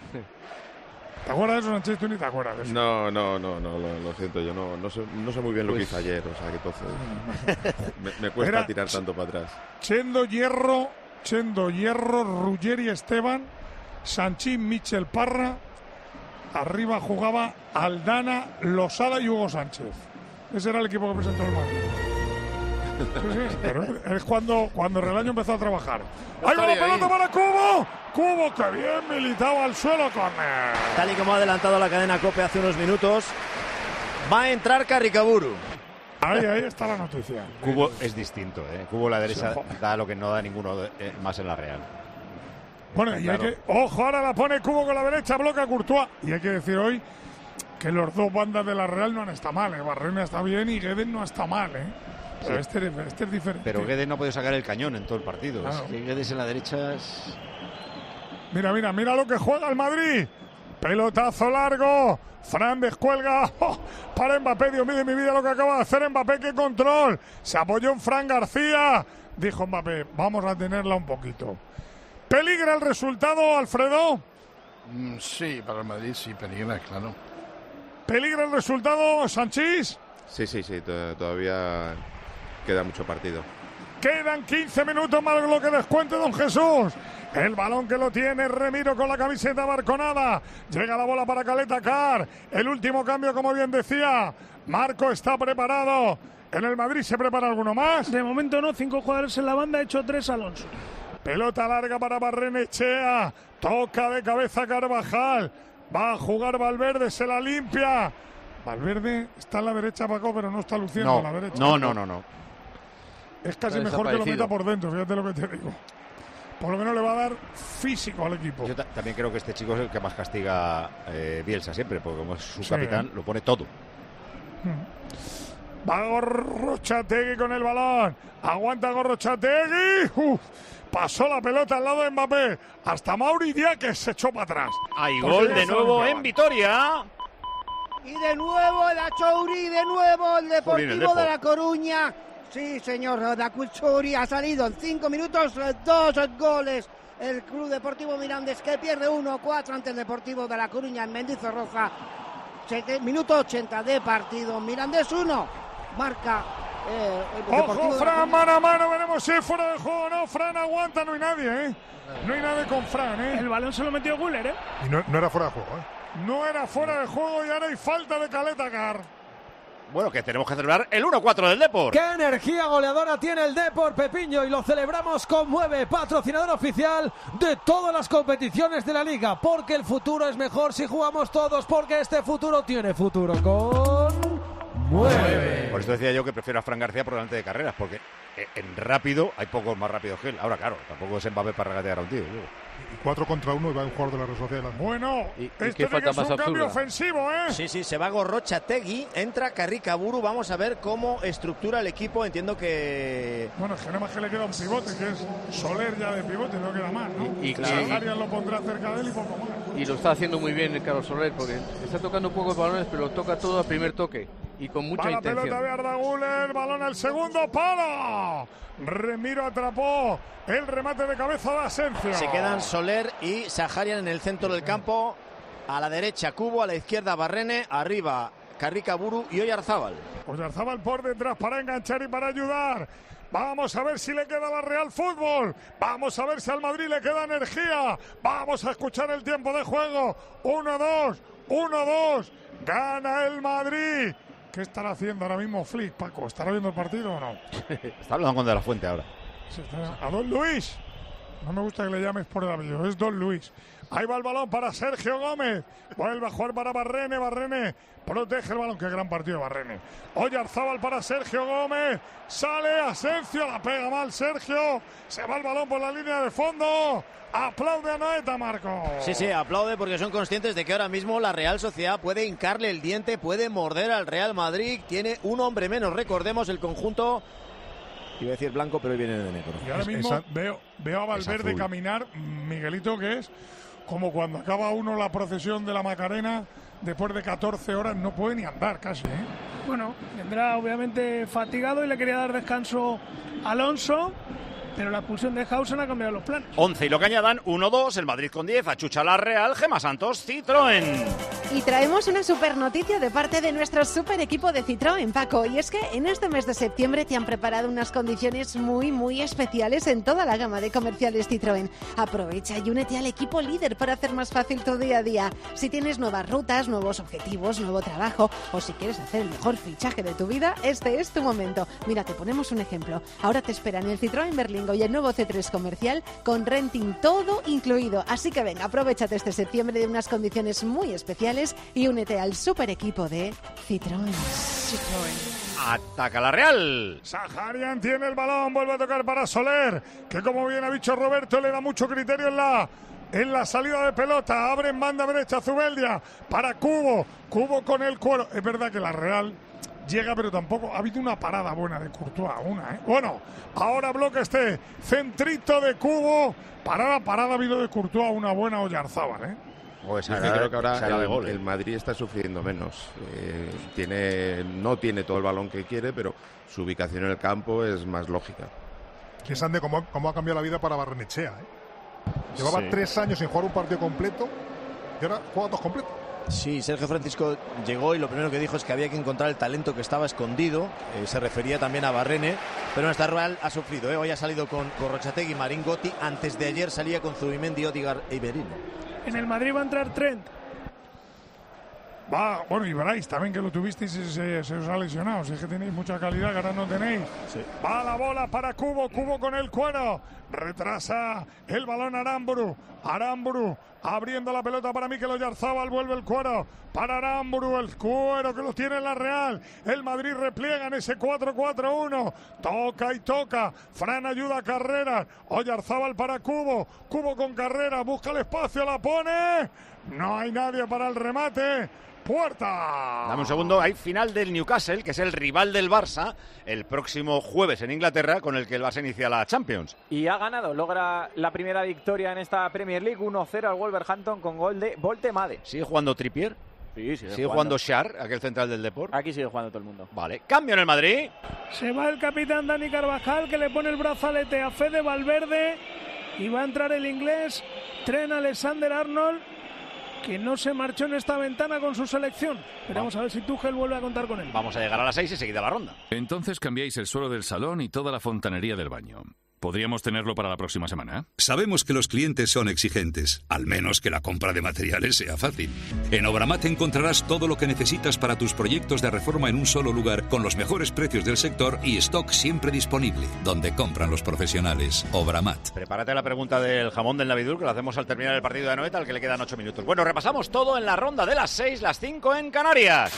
¿Te acuerdas de eso, Sánchez? Tú ni te acuerdas de eso. No, no, no, no lo, lo siento, yo no, no, sé, no sé muy bien lo pues, que hice ayer, o sea que entonces me, me cuesta Era tirar tanto para atrás. Chendo Hierro, Chendo Hierro, Ruggeri Esteban, Sanchín, Michel Parra, arriba jugaba Aldana, Losada y Hugo Sánchez. Ese era el equipo que presentó el Madrid. Sí, sí, pero es cuando, cuando Relaño empezó a trabajar. ¡Ahí va la pelota ahí para Cubo! Cubo, que bien militado al suelo, córner. Tal y como ha adelantado la cadena COPE hace unos minutos, va a entrar Carricaburu. Ahí, ahí está la noticia. Cubo es distinto, ¿eh? Cubo la derecha da lo que no da ninguno de, más en la Real. Bueno, y claro. hay que... Ojo, ahora la pone Cubo con la derecha, bloca a Courtois. Y hay que decir hoy que los dos bandas de la Real no han estado mal, ¿eh? Barrena está bien y Guedes no está mal, ¿eh? Pero sí. este, este es diferente. Pero Guedes no ha podido sacar el cañón en todo el partido. Claro. Es que Guedes en la derecha es... Mira, mira, mira lo que juega el Madrid. Pelotazo largo. Fran descuelga. Oh, para Mbappé, Dios mío de mi vida lo que acaba de hacer Mbappé. ¡Qué control! Se apoyó en Fran García. Dijo Mbappé, vamos a tenerla un poquito. ¿Peligra el resultado, Alfredo? Mm, sí, para el Madrid sí, peligra, claro. ¿Peligra el resultado, Sanchís? Sí, sí, sí, todavía queda mucho partido. Quedan quince minutos más lo que descuente Don Jesús. El balón que lo tiene Remiro con la camiseta barconada. Llega la bola para Caleta Car. El último cambio, como bien decía. Marco está preparado. ¿En el Madrid se prepara alguno más? De momento no, cinco jugadores en la banda, ha hecho tres Alonso. Pelota larga para Barrenechea. Toca de cabeza Carvajal. Va a jugar Valverde, se la limpia. Valverde está en la derecha, Paco, pero no está luciendo no, a la derecha. No, no, no, no. Es casi mejor que lo meta por dentro, fíjate lo que te digo. Por lo menos le va a dar físico al equipo. Yo también creo que este chico es el que más castiga eh, Bielsa siempre, porque como es su sí. capitán, lo pone todo. Va Gorrochategui con el balón. Aguanta Gorrochategui. Uf. Pasó la pelota al lado de Mbappé. Hasta Mauri Díaz que se echó para atrás. Hay gol de nuevo en Vitoria. Y de nuevo el Achouri, de nuevo el Deportivo de La Coruña. Sí, señor, Achouri ha salido en cinco minutos, dos goles. El Club Deportivo Mirandés que pierde uno cuatro ante el Deportivo de La Coruña en Mendizorroza. Minuto ochenta de partido. Mirandés uno, marca Eh, el Ojo, Deportivo de La Fran, Coruña. mano a mano, veremos si es fuera de juego o no. Fran aguanta, no hay nadie, ¿eh? No hay nadie con Fran, ¿eh? El balón se lo metió Güler, ¿eh? Y no, no era fuera de juego, ¿eh? No era fuera de juego y ahora hay falta de Caleta Car. Bueno, que tenemos que celebrar el uno cuatro del Depor. ¡Qué energía goleadora tiene el Depor, Pepiño! Y lo celebramos con Mueve, patrocinador oficial de todas las competiciones de la Liga. Porque el futuro es mejor si jugamos todos, porque este futuro tiene futuro con Mueve. Por eso decía yo que prefiero a Fran García por delante de Carreras, porque en rápido hay pocos más rápidos que él. Ahora, claro, tampoco es Mbappé para regatear a un tío. Y cuatro contra uno y va un jugador de la Real Sociedad. Bueno, ¿Y, y esto qué tiene falta que ser más un cambio absurda? ofensivo, ¿eh? Sí, sí, se va Gorrochategui, entra Carrica Buru, vamos a ver cómo estructura el equipo, entiendo que... Bueno, es que nada más que le queda un pivote, que es Soler ya de pivote, no queda más, ¿no? Y- y- Saharian lo pondrá cerca de él y poco más. Y lo está haciendo muy bien el Carlos Soler, porque está tocando pocos balones, pero lo toca todo a primer toque y con mucha Va la intención. pelota de Arda Güler, balón al segundo palo. Remiro atrapó el remate de cabeza de Asensio. Se quedan Soler y Saharian en el centro del campo, a la derecha Cubo, a la izquierda Barrene, arriba Carrica Buru y Oyarzábal. Oyarzábal por detrás para enganchar y para ayudar. Vamos a ver si le queda la Real Fútbol. Vamos a ver si al Madrid le queda energía. Vamos a escuchar el tiempo de juego. uno dos, uno dos. Gana el Madrid. ¿Qué estará haciendo ahora mismo Flick, Paco? ¿Estará viendo el partido o no? Está hablando con De La Fuente ahora. Sí, está- A Don Luis. No me gusta que le llames por el apellido, es Don Luis. Ahí va el balón para Sergio Gómez. Vuelve a jugar para Barrene. Barrene protege el balón. Qué gran partido de Barrene. Oyarzábal para Sergio Gómez. Sale Asensio. La pega mal Sergio. Se va el balón por la línea de fondo. Aplaude a Noeta, Marco. Sí, sí, aplaude porque son conscientes de que ahora mismo la Real Sociedad puede hincarle el diente, puede morder al Real Madrid. Tiene un hombre menos, recordemos, el conjunto... Iba a decir blanco, pero hoy viene de negro. Y ahora mismo veo, veo a Valverde azul. caminar, Miguelito, que es como cuando acaba uno la procesión de la Macarena, después de catorce horas no puede ni andar casi, ¿eh? Bueno, vendrá obviamente fatigado y le quería dar descanso a Alonso, pero la expulsión de Hausen ha cambiado los planes. once y lo que añadan, uno dos, el Madrid con diez, Achucha la Real, Gema Santos, Citroën. Y traemos una super noticia de parte de nuestro super equipo de Citroën, Paco. Y es que en este mes de septiembre te han preparado unas condiciones muy, muy especiales en toda la gama de comerciales Citroën. Aprovecha y únete al equipo líder para hacer más fácil tu día a día. Si tienes nuevas rutas, nuevos objetivos, nuevo trabajo o si quieres hacer el mejor fichaje de tu vida, este es tu momento. Mira, te ponemos un ejemplo. Ahora te esperan el Citroën Berlingo y el nuevo C tres comercial con renting todo incluido. Así que venga, aprovéchate este septiembre de unas condiciones muy especiales y únete al super equipo de Citroën. Ataca la Real. Saharian tiene el balón, vuelve a tocar para Soler, que como bien ha dicho Roberto, le da mucho criterio en la, en la salida de pelota. Abre en banda derecha Zubeldia para Cubo. Cubo con el cuero. Es verdad que la Real llega, pero tampoco ha habido una parada buena de Courtois, una, ¿eh? Bueno, ahora bloque este centrito de Cubo. Parada, parada ha habido de Courtois, una buena Oyarzábal, ¿eh? Pues esa yo era- creo que ahora esa era de el, gol, ¿eh? el Madrid está sufriendo menos. Eh, tiene, no tiene todo el balón que quiere, pero su ubicación en el campo es más lógica. Que Sande, cómo, cómo ha cambiado la vida para Barrenechea, ¿eh? Llevaba Sí. tres años sin jugar un partido completo y ahora juega dos completos. Sí, Sergio Francisco llegó y lo primero que dijo es que había que encontrar el talento que estaba escondido. Eh, se refería también a Barrene, pero nuestra Real ha sufrido. ¿eh? Hoy ha salido con Gorrochategui, Marín Gotti. Antes de ayer salía con Zubimendi, Odegaard e Iberino. En el Madrid va a entrar Trent. Va, bueno, y Bryce también, que lo tuvisteis y se, se os ha lesionado. Si es que tenéis mucha calidad, que ahora no tenéis. Va la bola para Cubo, Cubo con el cuero. Retrasa el balón Aramburu. Aramburu abriendo la pelota para Mikel Oyarzábal. Vuelve el cuero para Aramburu. El cuero que lo tiene la Real. El Madrid repliega en ese cuatro cuatro uno. Toca y toca. Fran ayuda a Carreras. Oyarzábal para Cubo. Cubo con Carreras. Busca el espacio, la pone. No hay nadie para el remate. Puerta. Dame un segundo, hay final del Newcastle, que es el rival del Barça, el próximo jueves en Inglaterra, con el que el Barça inicia la Champions. Y ha ganado, logra la primera victoria en esta Premier League, uno cero al Wolverhampton con gol de Voltemade. ¿Sigue jugando Trippier? Sí, sigue, ¿Sigue jugando Shar, aquel central del Depor? Aquí sigue jugando todo el mundo. Vale, cambio en el Madrid. Se va el capitán Dani Carvajal, que le pone el brazalete a Fede Valverde. Y va a entrar el inglés Trent Alexander-Arnold. que no se marchó en esta ventana con su selección. Veremos a ver si Tuchel vuelve a contar con él. Vamos a llegar a las seis y seguida la ronda. Entonces cambiáis el suelo del salón y toda la fontanería del baño. ¿Podríamos tenerlo para la próxima semana? Sabemos que los clientes son exigentes, al menos que la compra de materiales sea fácil. En Obramat encontrarás todo lo que necesitas para tus proyectos de reforma en un solo lugar, con los mejores precios del sector y stock siempre disponible, donde compran los profesionales. Obramat. Prepárate la pregunta del jamón del Navidur, que lo hacemos al terminar el partido de Anoeta, al que le quedan ocho minutos. Bueno, repasamos todo en la ronda de las seis, las cinco en Canarias.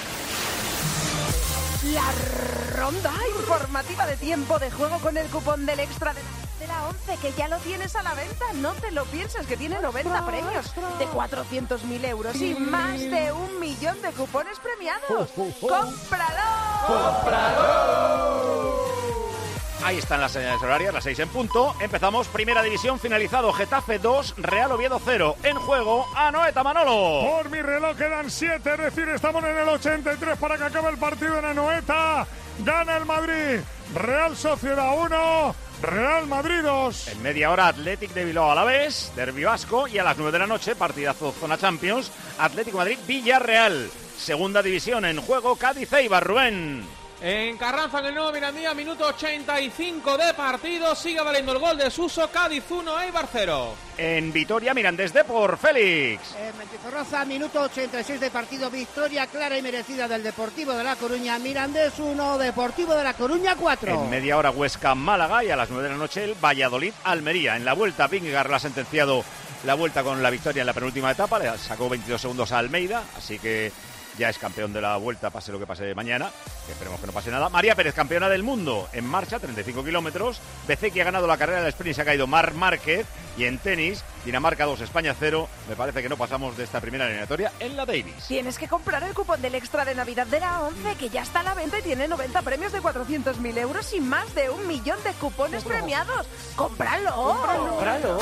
La ronda informativa de tiempo de juego con el cupón del extra de, de la once, que ya lo tienes a la venta. No te lo pienses, que tiene noventa premios de cuatrocientos mil euros y más de un millón de cupones premiados. ¡Cómpralo! ¡Cómpralo! Ahí están las señales horarias, las seis en punto. Empezamos, primera división, finalizado. Getafe dos, Real Oviedo cero. En juego, Anoeta, Manolo. Por mi reloj quedan siete, es decir, estamos en el ochenta y tres para que acabe el partido en Anoeta. Gana el Madrid. Real Sociedad uno, Real Madrid dos. En media hora, Athletic de Bilbao Alavés, Derbi Vasco. Y a las nueve de la noche, partidazo Zona Champions, Atlético Madrid Villarreal. Segunda división, en juego, Cádiz Eibar, Rubén. En Carranza, en el nuevo Mirandía, minuto ochenta y cinco de partido. Sigue valiendo el gol de Suso. Cádiz uno, Eibar cero. En Vitoria, Mirandés Depor, Félix. En Mendizorroza, minuto ochenta y seis de partido. Victoria clara y merecida del Deportivo de La Coruña. Mirandés uno, Deportivo de La Coruña cuatro. En media hora, Huesca, Málaga. Y a las nueve de la noche, el Valladolid, Almería. En la vuelta, Vingegaard la ha sentenciado la vuelta con la victoria en la penúltima etapa. Le sacó veintidós segundos a Almeida. Así que ya es campeón de la Vuelta, pase lo que pase mañana, que esperemos que no pase nada. María Pérez, campeona del mundo, en marcha, treinta y cinco kilómetros. Bezzecchi ha ganado la carrera del sprint, se ha caído Marc Márquez. Y en tenis, Dinamarca dos, España cero. Me parece que no pasamos de esta primera eliminatoria en la Davis. Tienes que comprar el cupón del extra de Navidad de la once, que ya está a la venta y tiene noventa premios de cuatrocientos mil euros y más de un millón de cupones premiados. ¡Cómpralo! ¡Cómpralo!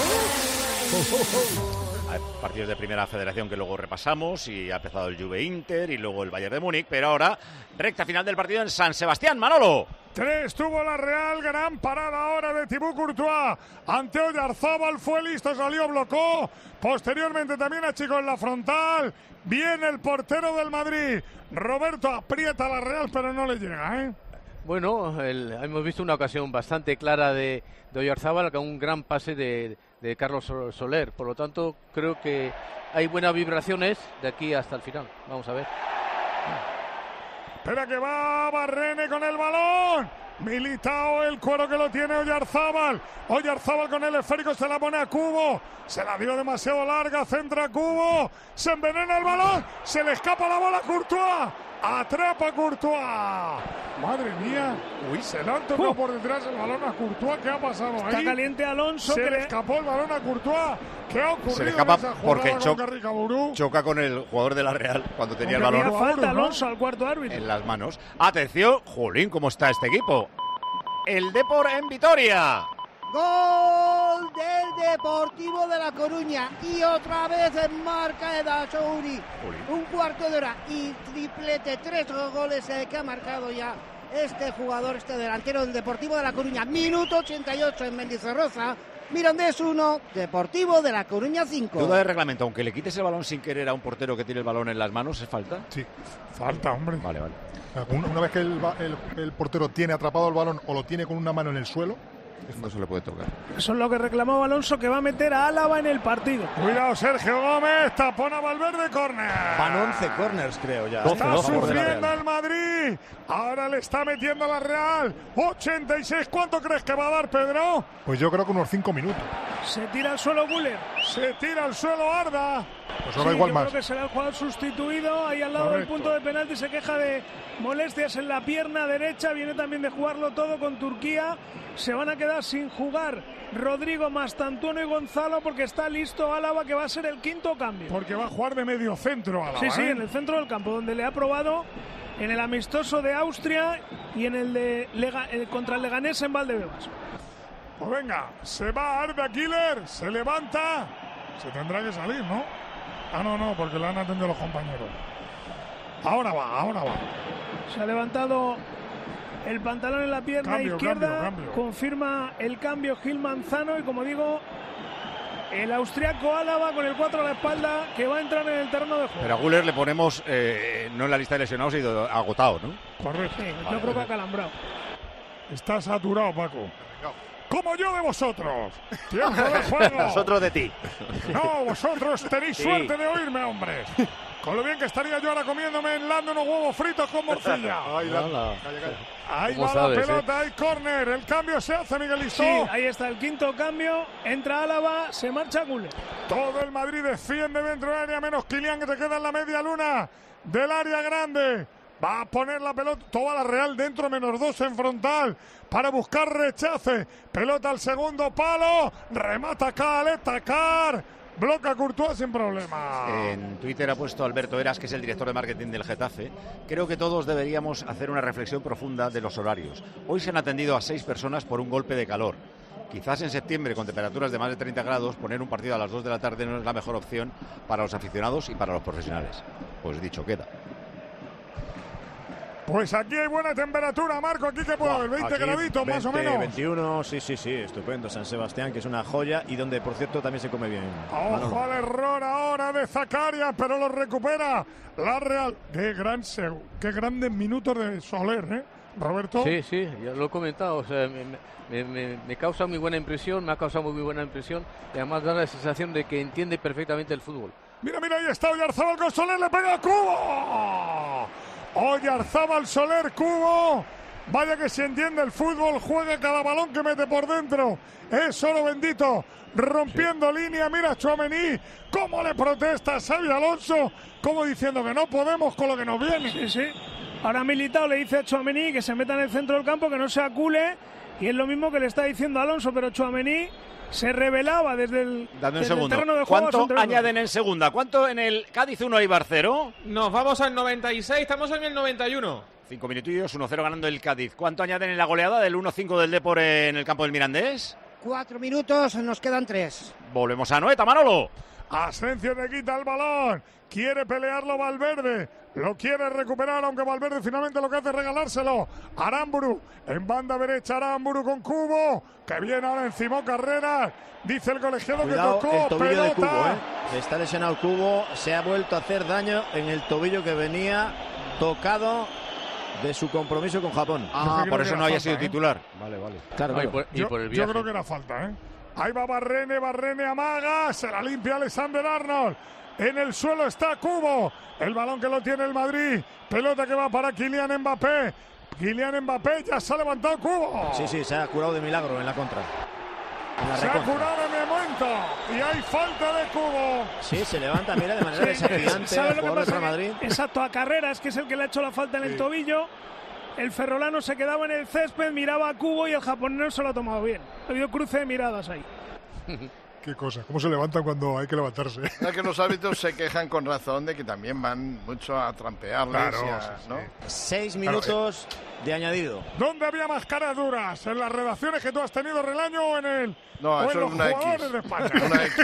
Hay partidos de primera federación que luego repasamos y ha empezado el Juve Inter y luego el Bayern de Múnich, pero ahora recta final del partido en San Sebastián, Manolo. Tres tuvo la Real, gran parada ahora de Thibaut Courtois ante Oyarzábal, fue listo, salió, blocó, posteriormente también achicó en la frontal, viene el portero del Madrid, Roberto aprieta a la Real pero no le llega, ¿eh? Bueno, el, hemos visto una ocasión bastante clara de, de Oyarzábal con un gran pase de, de Carlos Soler. Por lo tanto, creo que hay buenas vibraciones de aquí hasta el final. Vamos a ver. Espera que va Barrene con el balón. Militao, el cuero que lo tiene Oyarzábal. Oyarzábal con el esférico, se la pone a Cubo. Se la dio demasiado larga, centra a Cubo. Se envenena el balón. Se le escapa la bola a Courtois. Atrapa a Courtois. Madre mía. Uy, se le han tocado uh. por detrás el balón a Courtois. ¿Qué ha pasado ahí? Está caliente Alonso. Se que le escapó el balón a Courtois. ¿Qué ha ocurrido? Se le escapa en esa porque con cho choca con el jugador de la Real cuando tenía Aunque el balón. Falta ¿no? Alonso al cuarto árbitro. En las manos. Atención, Jolín, ¿cómo está este equipo? El Depor en Vitoria. Gol del Deportivo de La Coruña y otra vez en marca Eda Chouri. Un cuarto de hora y triplete, tres goles eh, que ha marcado ya este jugador, este delantero del Deportivo de La Coruña. Minuto ochenta y ocho en Mendizorroza. Mirandés uno, Deportivo de La Coruña cinco. Duda de reglamento, aunque le quites el balón sin querer a un portero que tiene el balón en las manos, ¿es falta? Sí, falta, hombre. Vale, vale. Una, una vez que el, el, el portero tiene atrapado el balón o lo tiene con una mano en el suelo, no se le puede tocar. Eso es lo que reclamaba Alonso, que va a meter a Álava en el partido. Cuidado, Sergio Gómez, tapón a Valverde, córner. Van once corners, creo ya. Está sufriendo el Madrid. Ahora le está metiendo a la Real. ochenta y seis, ¿cuánto crees que va a dar, Pedro? Pues yo creo que unos cinco minutos. Se tira al suelo Güler. Se tira al suelo Arda. Pues ahora sí, igual yo más. Creo que será el jugador sustituido. Ahí al lado Correcto. Del punto de penalti se queja de molestias en la pierna derecha. Viene también de jugarlo todo con Turquía. Se van a quedar sin jugar Rodrigo, Mastantuono y Gonzalo porque está listo Álava, que va a ser el quinto cambio. Porque va a jugar de medio centro Álava. Sí, sí, ¿eh? en el centro del campo, donde le ha probado en el amistoso de Austria y en el de Lega, el contra el Leganés en Valdebebas. Pues venga, se va Arda Güler, se levanta, se tendrá que salir, ¿no? Ah, no, no, porque le han atendido los compañeros. Ahora va, ahora va. Se ha levantado el pantalón en la pierna cambio, izquierda, cambio, cambio. Confirma el cambio Gil Manzano y, como digo, el austriaco Álava con el cuatro a la espalda que va a entrar en el terreno de juego. Pero a Guller le ponemos, eh, no en la lista de lesionados, ha ido agotado, ¿no? Correcto. Sí, yo creo que ha calambrado. Está saturado, Paco. Como yo de vosotros. Tiempo de juego. Nosotros de ti. No, vosotros tenéis Sí. suerte de oírme, hombres. Con lo bien que estaría yo ahora comiéndome en Lando unos huevos fritos con morcilla. Ay, la- calla, calla. Ahí ¿Cómo va sabes, la eh? pelota, hay córner. El cambio se hace, Miguelito. Sí, ahí está el quinto cambio. Entra Álava, se marcha Guller. Todo el Madrid defiende dentro del área, menos Kylian, que se queda en la media luna del área grande. Va a poner la pelota, toda la Real dentro, menos dos en frontal, para buscar rechace. Pelota al segundo palo, remata Caleta Car, bloca Courtois sin problema. En Twitter ha puesto Alberto Eras, que es el director de marketing del Getafe. Creo que todos deberíamos hacer una reflexión profunda de los horarios. Hoy se han atendido a seis personas por un golpe de calor. Quizás en septiembre, con temperaturas de más de treinta grados, poner un partido a las dos de la tarde no es la mejor opción para los aficionados y para los profesionales. Pues dicho queda. Pues aquí hay buena temperatura, Marco. Aquí que puede haber veinte Aquí, graditos más o veinte, menos. veintiuno, sí, sí, sí, estupendo. San Sebastián, que es una joya y donde, por cierto, también se come bien. Ojo al error ahora de Zakaria, pero lo recupera la Real. Qué gran seg- qué grandes minutos de Soler, ¿eh? Roberto. Sí, sí, ya lo he comentado. O sea, me, me- me- me causa muy buena impresión, me ha causado muy buena impresión y además da la sensación de que entiende perfectamente el fútbol. Mira, mira, ahí está Oyarzábal con Soler, le pega a Cubo. Oyarzábal, Soler, Cubo. Vaya que se entiende el fútbol, juega cada balón que mete por dentro. Es oro bendito, rompiendo línea. Mira Tchouaméni, cómo le protesta a Xabi Alonso, como diciendo que no podemos con lo que nos viene. Sí, sí. Ahora Militao le dice a Tchouaméni que se meta en el centro del campo, que no se acule, y es lo mismo que le está diciendo Alonso, pero Tchouaméni se rebelaba desde el, Dame un desde el segundo. terreno de juego. a su ¿Cuánto entrenador. añaden en segunda? ¿Cuánto en el Cádiz uno Eibar cero? Nos vamos al noventa y seis, estamos en el noventa y uno. Cinco minutillos, uno cero ganando el Cádiz. ¿Cuánto añaden en la goleada del uno cinco del Depor en el campo del Mirandés? Cuatro minutos, nos quedan tres. Volvemos a Noeta, Manolo. Asensio le quita el balón, quiere pelearlo Valverde, lo quiere recuperar, aunque Valverde finalmente lo que hace es regalárselo. Aramburu, en banda derecha Aramburu con Cubo, que viene ahora encima Carreras, dice el colegiado Cuidado, que tocó, el tobillo pelota. de Cubo, ¿eh? Está lesionado el Cubo, se ha vuelto a hacer daño en el tobillo que venía tocado de su compromiso con Japón. Ah, por eso no haya sido ¿eh? titular. Vale, vale. Claro, No, y claro. por, y Yo, por el yo viaje. creo que era falta, ¿eh? Ahí va Barrene, Barrene amaga, se la limpia Alexander Arnold. En el suelo está Cubo, el balón que lo tiene el Madrid, pelota que va para Kylian Mbappé. Kylian Mbappé, ya se ha levantado Cubo. Sí, sí, se ha curado de milagro en la contra. En la Se ha recontra. curado en el momento y hay falta de Cubo. Sí, se levanta, mira, de manera desafiante ¿Sabes el lo que jugador de pasa? Real Madrid. Exacto, a Carreras, que es el que le ha hecho la falta en el tobillo. El ferrolano se quedaba en el césped, miraba a Cubo y el japonés se lo ha tomado bien. Ha habido cruce de miradas ahí. Qué cosa, cómo se levantan cuando hay que levantarse. Es que los árbitros se quejan con razón de que también van mucho a trampearles. Claro, y a- sí, sí. ¿no? Seis minutos de añadido. ¿Dónde había más caras duras? ¿En las redacciones que tú has tenido, Relaño, o en el No, o en eso los es una jugadores X. de España? Una X.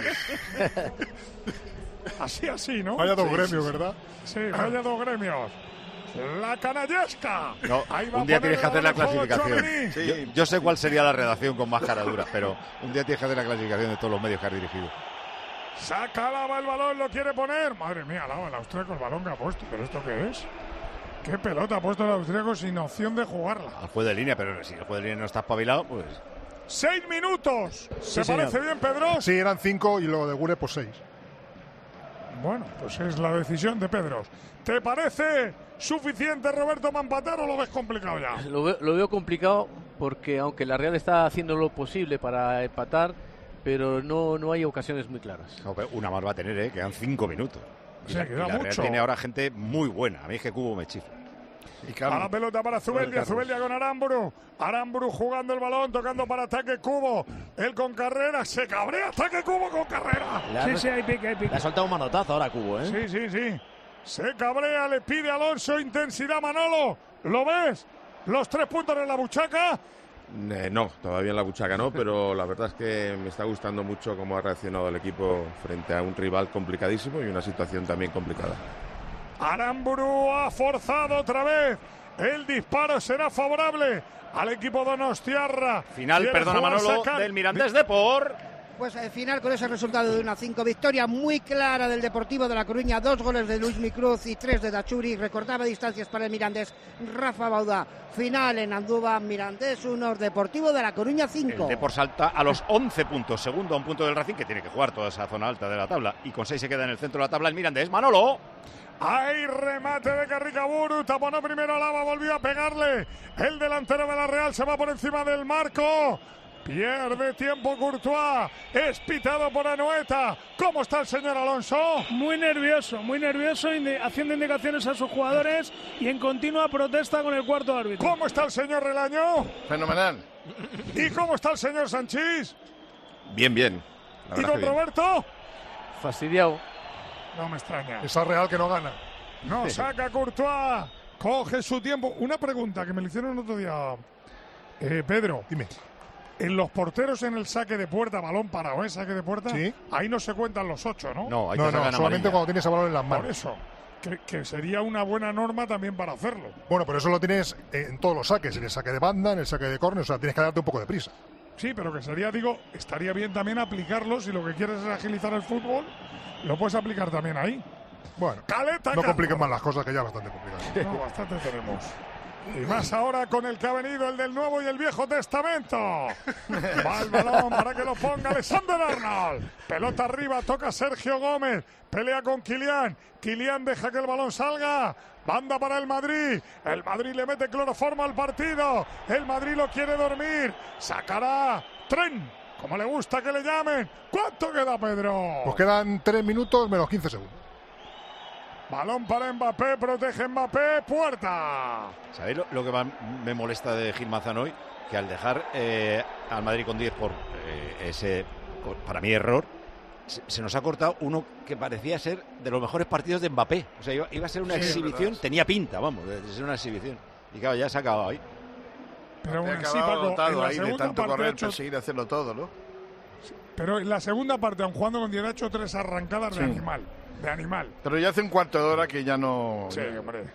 Así, así, ¿no? Vaya dos Sí, gremios, sí, sí. ¿verdad? Sí, vaya dos gremios. La canallesca. No, Ahí va un día a poner tienes que hacer la el balón de juego clasificación. Tchouaméni. Yo, yo sé cuál sería la redacción con más caraduras, pero un día tienes que hacer la clasificación de todos los medios que has dirigido. Saca Lava el balón, lo quiere poner. Madre mía, Lava, el austríaco, el balón que ha puesto. ¿Pero esto qué es? ¿Qué pelota ha puesto el austríaco sin opción de jugarla? Al juez de línea, pero si el juez de línea no está espabilado, pues... ¡Seis minutos! Sí, ¿Te señor. parece bien, Pedro? Sí, eran cinco y lo de Gure, pues seis. Bueno, pues es la decisión de Pedros. ¿Te parece suficiente, Roberto, para empatar o lo ves complicado ya? Lo veo, lo veo complicado porque aunque la Real está haciendo lo posible para empatar, pero no, no hay ocasiones muy claras. No, pero una más va a tener, ¿eh? Quedan cinco minutos. Y Sí, la, queda y la Real mucho. tiene ahora gente muy buena. A mí es que Cubo me chifla. A la pelota para Zubeldia, Carlos. Zubeldia con Aramburu. Aramburu jugando el balón, tocando para ataque Cubo. Él con carrera, se cabrea, ataque Cubo con carrera. Le ha- Sí, sí, hay pique, hay pique. Le ha soltado un manotazo ahora a Cubo, ¿eh? Sí, sí, sí. Se cabrea, le pide Alonso intensidad, Manolo. ¿Lo ves? Los tres puntos en la buchaca. Eh, no, todavía en la buchaca no, pero la verdad es que me está gustando mucho cómo ha reaccionado el equipo frente a un rival complicadísimo y una situación también complicada. Aramburu ha forzado otra vez. El disparo será favorable al equipo donostiarra. Final, Quiere perdona jugar Manolo, Sakan. del Mirandés Depor. Pues al final con ese resultado de uno a cinco, victoria muy clara del Deportivo de La Coruña, dos goles de Luis Micruz y tres de Dachuri, recortaba distancias para el Mirandés, Rafa Bauda. Final en Andúba, Mirandés uno, Deportivo de La Coruña cinco. El Depor salta a los once puntos, segundo a un punto del Racing, que tiene que jugar toda esa zona alta de la tabla, y con seis se queda en el centro de la tabla el Mirandés. Manolo. Hay remate de Carricaburu, taponó primero a Lava, volvió a pegarle. El delantero de la Real se va por encima del marco. Pierde tiempo Courtois, es pitado por Anoeta. ¿Cómo está el señor Alonso? Muy nervioso, muy nervioso, indi- haciendo indicaciones a sus jugadores y en continua protesta con el cuarto árbitro. ¿Cómo está el señor Relaño? Fenomenal. ¿Y cómo está el señor Sanchís? Bien, bien. La ¿Y verdad don que bien. Roberto? Fastidiado. No me extraña. Esa Real que no gana. No saca Courtois, coge su tiempo. Una pregunta que me le hicieron el otro día, eh, Pedro. Dime. En los porteros en el saque de puerta, balón parado, ¿eh? Saque de puerta, Sí. ahí no se cuentan los ocho, ¿no? No, hay No, que no, sacar solamente amarilla. cuando tienes el balón en las manos. Por eso, que, que sería una buena norma también para hacerlo. Bueno, pero eso lo tienes en todos los saques, en el saque de banda, en el saque de córner, o sea, tienes que darte un poco de prisa. Sí, pero que sería, digo, estaría bien también aplicarlo. Si lo que quieres es agilizar el fútbol, lo puedes aplicar también ahí. Bueno, Caleta, no Carlos. compliquen más las cosas, que ya bastante complicadas. No, bastante tenemos. Y más ahora con el que ha venido el del Nuevo y el Viejo Testamento. Va el balón para que lo ponga Alexander Arnold. Pelota arriba, toca Sergio Gómez. Pelea con Kylian. Kylian deja que el balón salga. Banda para el Madrid. El Madrid le mete cloroformo al partido. El Madrid lo quiere dormir. Sacará tren, como le gusta que le llamen. ¿Cuánto queda, Pedro? Pues quedan tres minutos menos quince segundos. Balón para Mbappé, protege Mbappé, puerta. ¿Sabéis lo, lo que más me molesta de Gil Manzano hoy? Que al dejar eh, al Madrid con diez por eh, ese, para mí, error, se, se nos ha cortado uno que parecía ser de los mejores partidos de Mbappé. O sea, iba, iba a ser una Sí, exhibición, verdad. tenía pinta, vamos, de ser una exhibición. Y claro, ya se ha acabado ahí. Pero aún He así, acabado Paco, en agotado la ahí de segunda tanto parte ha correr, hecho- perseguir, hacerlo todo, ¿no? Pero en la segunda parte, aun jugando con diez, ha hecho tres arrancadas de Sí. animal. De animal. Pero ya hace un cuarto de hora que ya no... Sí, hombre.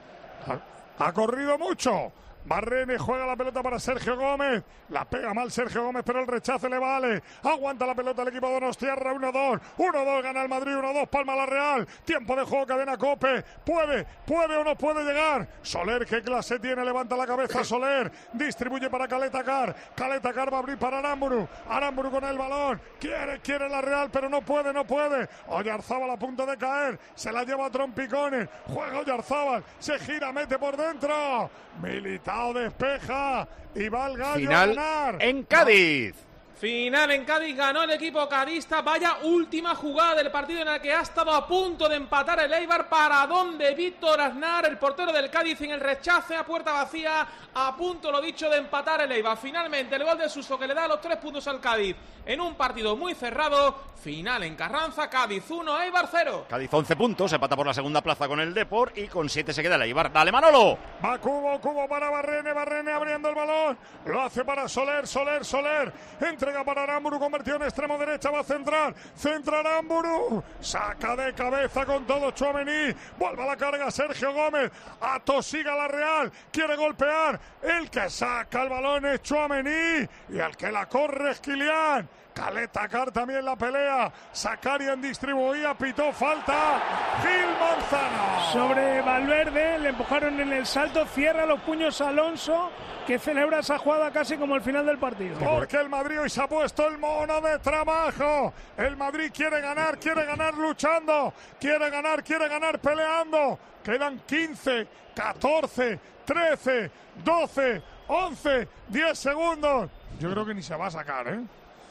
Ha, ha corrido mucho. Barrene juega la pelota para Sergio Gómez. La pega mal Sergio Gómez, pero el rechace le vale. Aguanta la pelota el equipo de Donostiarra. uno dos. uno dos gana el Madrid. uno dos palma la Real. Tiempo de juego, cadena Cope. Puede, puede o no puede llegar. Soler, qué clase tiene. Levanta la cabeza Soler. Distribuye para Caleta Car. Caleta Car va a abrir para Aramburu. Aramburu con el balón. Quiere, quiere la Real, pero no puede, no puede. Oyarzábal a punto de caer. Se la lleva a trompicones. Juega Oyarzábal. Se gira, mete por dentro. Militao despeja y va el Gallo Final a ganar. en Cádiz. Final en Cádiz, ganó el equipo cadista. Vaya última jugada del partido en la que ha estado a punto de empatar el Eibar. Para donde Víctor Aznar, el portero del Cádiz, en el rechace a puerta vacía, a punto, lo dicho, de empatar el Eibar. Finalmente el gol de Suso, que le da los tres puntos al Cádiz en un partido muy cerrado. Final en Carranza, Cádiz uno, Eibar cero. Cádiz once puntos, empata por la segunda plaza con el Depor y con siete se queda el Eibar. Dale, Manolo. Va Cubo, Cubo para Barrene, Barrene abriendo el balón. Lo hace para Soler, Soler, Soler. Entrega para Aramburu, convertido en extremo derecha, va a centrar. Centra Aramburu. Saca de cabeza con todo Tchouaméni. Vuelve a la carga Sergio Gómez. Atosiga la Real. Quiere golpear. El que saca el balón es Tchouaméni. Y al que la corre es Kylian. Caleta Car también la pelea. Sakarian distribuía, pitó falta. Gil Manzano. Sobre Valverde, le empujaron en el salto, cierra los puños Alonso, que celebra esa jugada casi como el final del partido. Porque el Madrid hoy se ha puesto el mono de trabajo. El Madrid quiere ganar, quiere ganar luchando. Quiere ganar, quiere ganar peleando. Quedan quince, catorce, trece, doce, once, diez segundos. Yo creo que ni se va a sacar, ¿eh?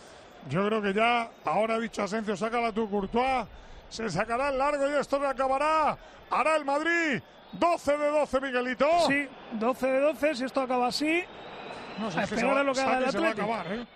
Yo creo que ya, ahora ha dicho Asencio, sácala tú, Courtois. Se sacará el largo y esto se acabará. Hará el Madrid. doce de doce, Miguelito. Sí, doce de doce, si esto acaba así. No sé, a es que se esperar va, a lo que haga el se va a Atlético. acabar, ¿eh?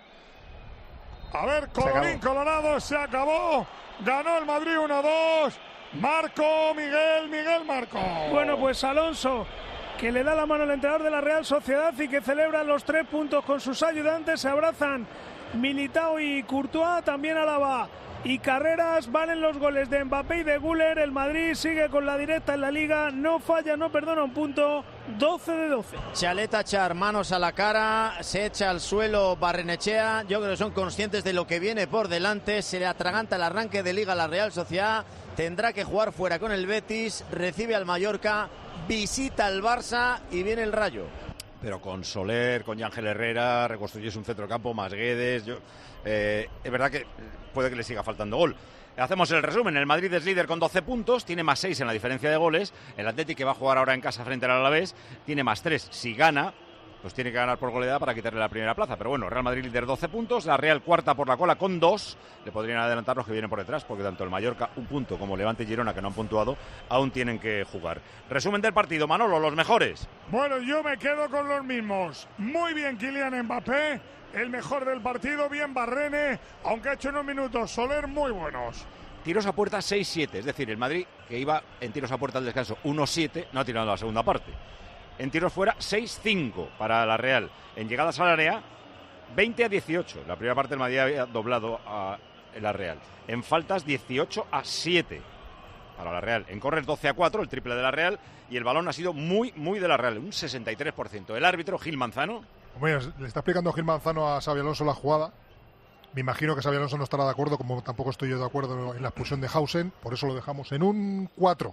A ver, colorín colorado, se acabó. Ganó el Madrid uno dos. Marco, Miguel, Miguel Marco. Bueno, pues Alonso, que le da la mano al entrenador de la Real Sociedad y que celebra los tres puntos con sus ayudantes. Se abrazan Militao y Courtois, también Alaba y Carreras. Valen los goles de Mbappé y de Güler. El Madrid sigue con la directa en la Liga, no falla, no perdona un punto, doce de doce. Chaleta Char, manos a la cara, se echa al suelo Barrenechea. Yo creo que son conscientes de lo que viene por delante. Se le atraganta el arranque de Liga a la Real Sociedad. Tendrá que jugar fuera con el Betis, recibe al Mallorca, visita al Barça y viene el Rayo. Pero con Soler, con Ángel Herrera, reconstruyes un centrocampo más Guedes. Yo, eh, es verdad que puede que le siga faltando gol. Hacemos el resumen. El Madrid es líder con doce puntos, tiene más seis en la diferencia de goles. El Atlético, que va a jugar ahora en casa frente al Alavés, tiene más tres. Si gana, pues tiene que ganar por goleada para quitarle la primera plaza. Pero bueno, Real Madrid líder doce puntos, la Real cuarta por la cola con dos. Le podrían adelantar los que vienen por detrás, porque tanto el Mallorca, un punto, como Levante y Girona, que no han puntuado, aún tienen que jugar. Resumen del partido, Manolo, los mejores. Bueno, yo me quedo con los mismos. Muy bien Kylian Mbappé, el mejor del partido, bien Barrene, aunque ha hecho unos minutos Soler muy buenos. Tiros a puerta seis siete, es decir, el Madrid, que iba en tiros a puerta al descanso uno siete, no ha tirado la segunda parte. En tiros fuera, seis cinco para la Real. En llegadas al área, veinte a dieciocho. La primera parte del Madrid había doblado a la Real. En faltas, dieciocho a siete para la Real. En corners, doce a cuatro, el triple de la Real. Y el balón ha sido muy, muy de la Real, un sesenta y tres por ciento. El árbitro, Gil Manzano. Hombre, le está explicando Gil Manzano a Xabi Alonso la jugada. Me imagino que Xabi Alonso no estará de acuerdo, como tampoco estoy yo de acuerdo en la expulsión de Hausen. Por eso lo dejamos en un cuatro.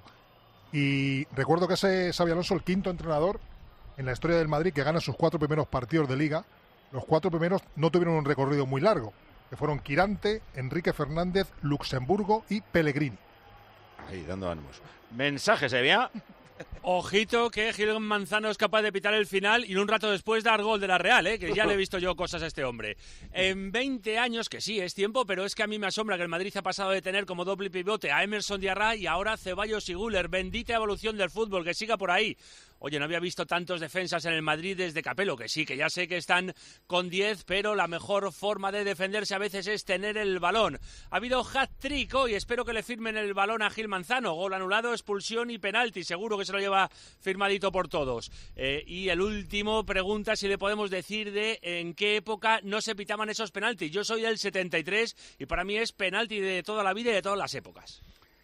Y recuerdo que ese Xabi Alonso, el quinto entrenador en la historia del Madrid que gana sus cuatro primeros partidos de Liga. Los cuatro primeros no tuvieron un recorrido muy largo, que fueron Quirante, Enrique Fernández, Luxemburgo y Pellegrini. Ahí, dando ánimos. Mensaje, Sevilla. Ojito que Gil Manzano es capaz de pitar el final y un rato después dar gol de la Real, ¿eh? Que ya le he visto yo cosas a este hombre. En veinte años, que sí, es tiempo, pero es que a mí me asombra que el Madrid ha pasado de tener como doble pivote a Emerson Diarra y ahora Ceballos y Güler. Bendita evolución del fútbol, que siga por ahí. Oye, no había visto tantos defensas en el Madrid desde Capello, que sí, que ya sé que están con diez, pero la mejor forma de defenderse a veces es tener el balón. Ha habido hat-trick hoy, espero que le firmen el balón a Gil Manzano. Gol anulado, expulsión y penalti, seguro que se lo lleva firmadito por todos. Eh, y el último pregunta si le podemos decir de en qué época no se pitaban esos penaltis. Yo soy del setenta y tres y para mí es penalti de toda la vida y de todas las épocas.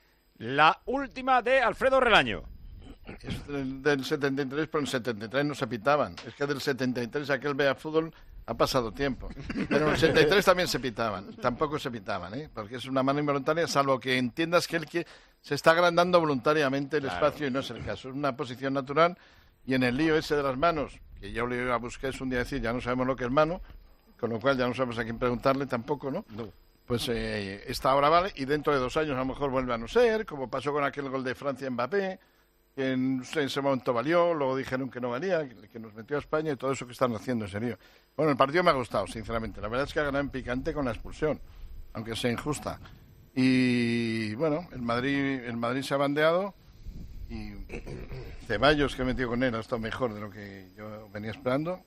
La última de Alfredo Relaño. Es del, del setenta y tres, pero en el setenta y tres no se pitaban. Es que del setenta y tres aquel vea fútbol ha pasado tiempo. Pero en el setenta y tres también se pitaban. Tampoco se pitaban, ¿eh? Porque es una mano involuntaria, salvo que entiendas que él que se está agrandando voluntariamente el Claro. espacio y no es el caso. Es una posición natural y en el lío ese de las manos, que yo le iba a buscar es un día decir, ya no sabemos lo que es mano, con lo cual ya no sabemos a quién preguntarle tampoco, ¿no? No. Pues eh, esta ahora vale y dentro de dos años a lo mejor vuelve a no ser, como pasó con aquel gol de Francia Mbappé, que en, en ese momento valió, luego dijeron que no valía, que, que nos metió a España y todo eso que están haciendo, en serio. Bueno, el partido me ha gustado, sinceramente. La verdad es que ha ganado en picante con la expulsión, aunque sea injusta. Y bueno, el Madrid, el Madrid se ha bandeado y Ceballos, que he metido con él, ha estado mejor de lo que yo venía esperando.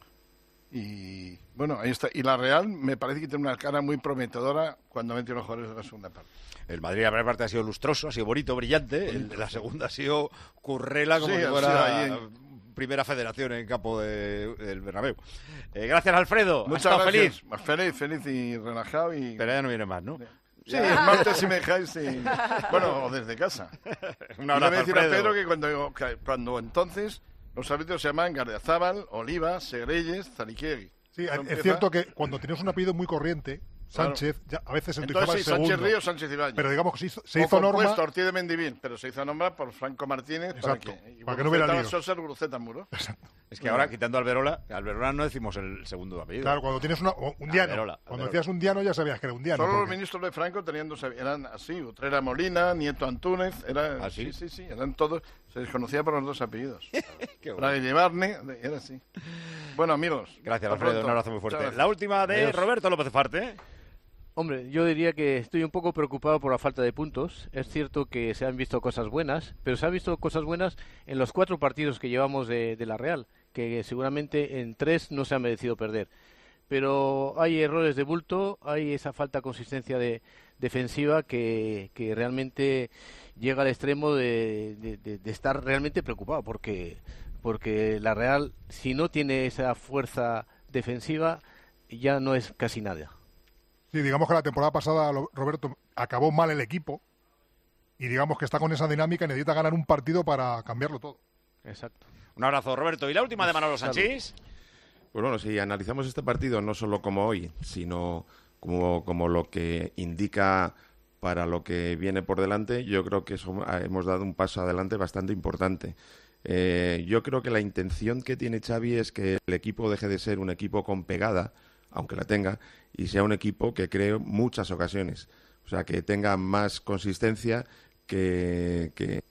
Y bueno, ahí está. Y la Real me parece que tiene una cara muy prometedora cuando ha metido los jugadores de la segunda parte. El Madrid, la primera parte ha sido lustroso, ha sido bonito, brillante. El, la segunda ha sido currela, como Sí, si ha fuera sido ahí en- primera federación en campo de- del Bernabéu. Eh, gracias, Alfredo. Muchas ¿Has estado gracias. feliz? Feliz, feliz y relajado. Y... Pero ya no viene más, ¿no? Sí, el martes si me dejáis, y... bueno, o desde casa. Un Y le abrazo, voy a decir a Alfredo. Pedro que cuando, que cuando entonces los árbitros se llaman Gardiazabal, Oliva, Segreyes, Zariquiegui. Sí, Eso es empieza- cierto que cuando tienes un apellido muy corriente, Sánchez, ya a veces se utilizaba Entonces, el sí, segundo. Sánchez Ríos, Sánchez Ibañez. Pero digamos que se hizo, se O hizo norma. compuesto Ortiz de Mendivil, pero se hizo nombrar por Franco Martínez Exacto, para que, para que no hubiera lío. Sosa, Guruceta Muro. Es que ahora, quitando a Alberola, Alberola no decimos el segundo apellido. Claro, cuando tienes una, o un diano. Alberola, Cuando Alberola. decías un diano ya sabías que era un diano. Solo los porque- ministros de Franco tenían dos, eran así, Utrera Molina, Nieto Antúnez, era, ¿Ah, sí? sí, sí, sí, eran todos, se les conocía por los dos apellidos. Qué bueno. Para llevarme, era así. Bueno, amigos. Gracias, hasta Alfredo. pronto. Un abrazo muy Muchas fuerte. gracias. La última de Adiós. Roberto López Farte. Hombre, yo diría que estoy un poco preocupado por la falta de puntos. Es cierto que se han visto cosas buenas, pero se han visto cosas buenas en los cuatro partidos que llevamos de, de la Real, que seguramente en tres no se ha merecido perder. Pero hay errores de bulto, hay esa falta de consistencia de, defensiva que, que realmente llega al extremo de, de, de, de estar realmente preocupado, porque, porque la Real, si no tiene esa fuerza defensiva, ya no es casi nada. Sí, digamos que la temporada pasada, Roberto, acabó mal el equipo y digamos que está con esa dinámica y necesita ganar un partido para cambiarlo todo. Exacto. Un abrazo, Roberto. ¿Y la última de Manolo Sanchís? Pues bueno, si analizamos este partido no solo como hoy, sino como, como lo que indica para lo que viene por delante, yo creo que eso, hemos dado un paso adelante bastante importante. Eh, yo creo que la intención que tiene Xavi es que el equipo deje de ser un equipo con pegada, aunque la tenga, y sea un equipo que cree muchas ocasiones. O sea, que tenga más consistencia que, que,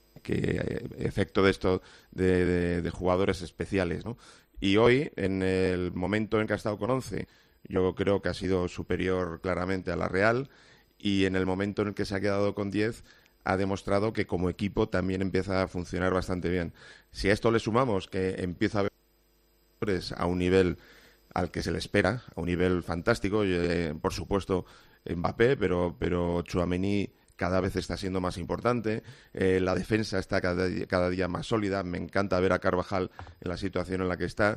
que efecto de esto de, de, de jugadores especiales, ¿no? Y hoy, en el momento en que ha estado con once, yo creo que ha sido superior claramente a la Real, y en el momento en el que se ha quedado con diez, ha demostrado que como equipo también empieza a funcionar bastante bien. Si a esto le sumamos que empieza a haber a un nivel al que se le espera, a un nivel fantástico, eh, por supuesto Mbappé, pero, pero Tchouaméni cada vez está siendo más importante, eh, la defensa está cada, cada día más sólida, me encanta ver a Carvajal en la situación en la que está,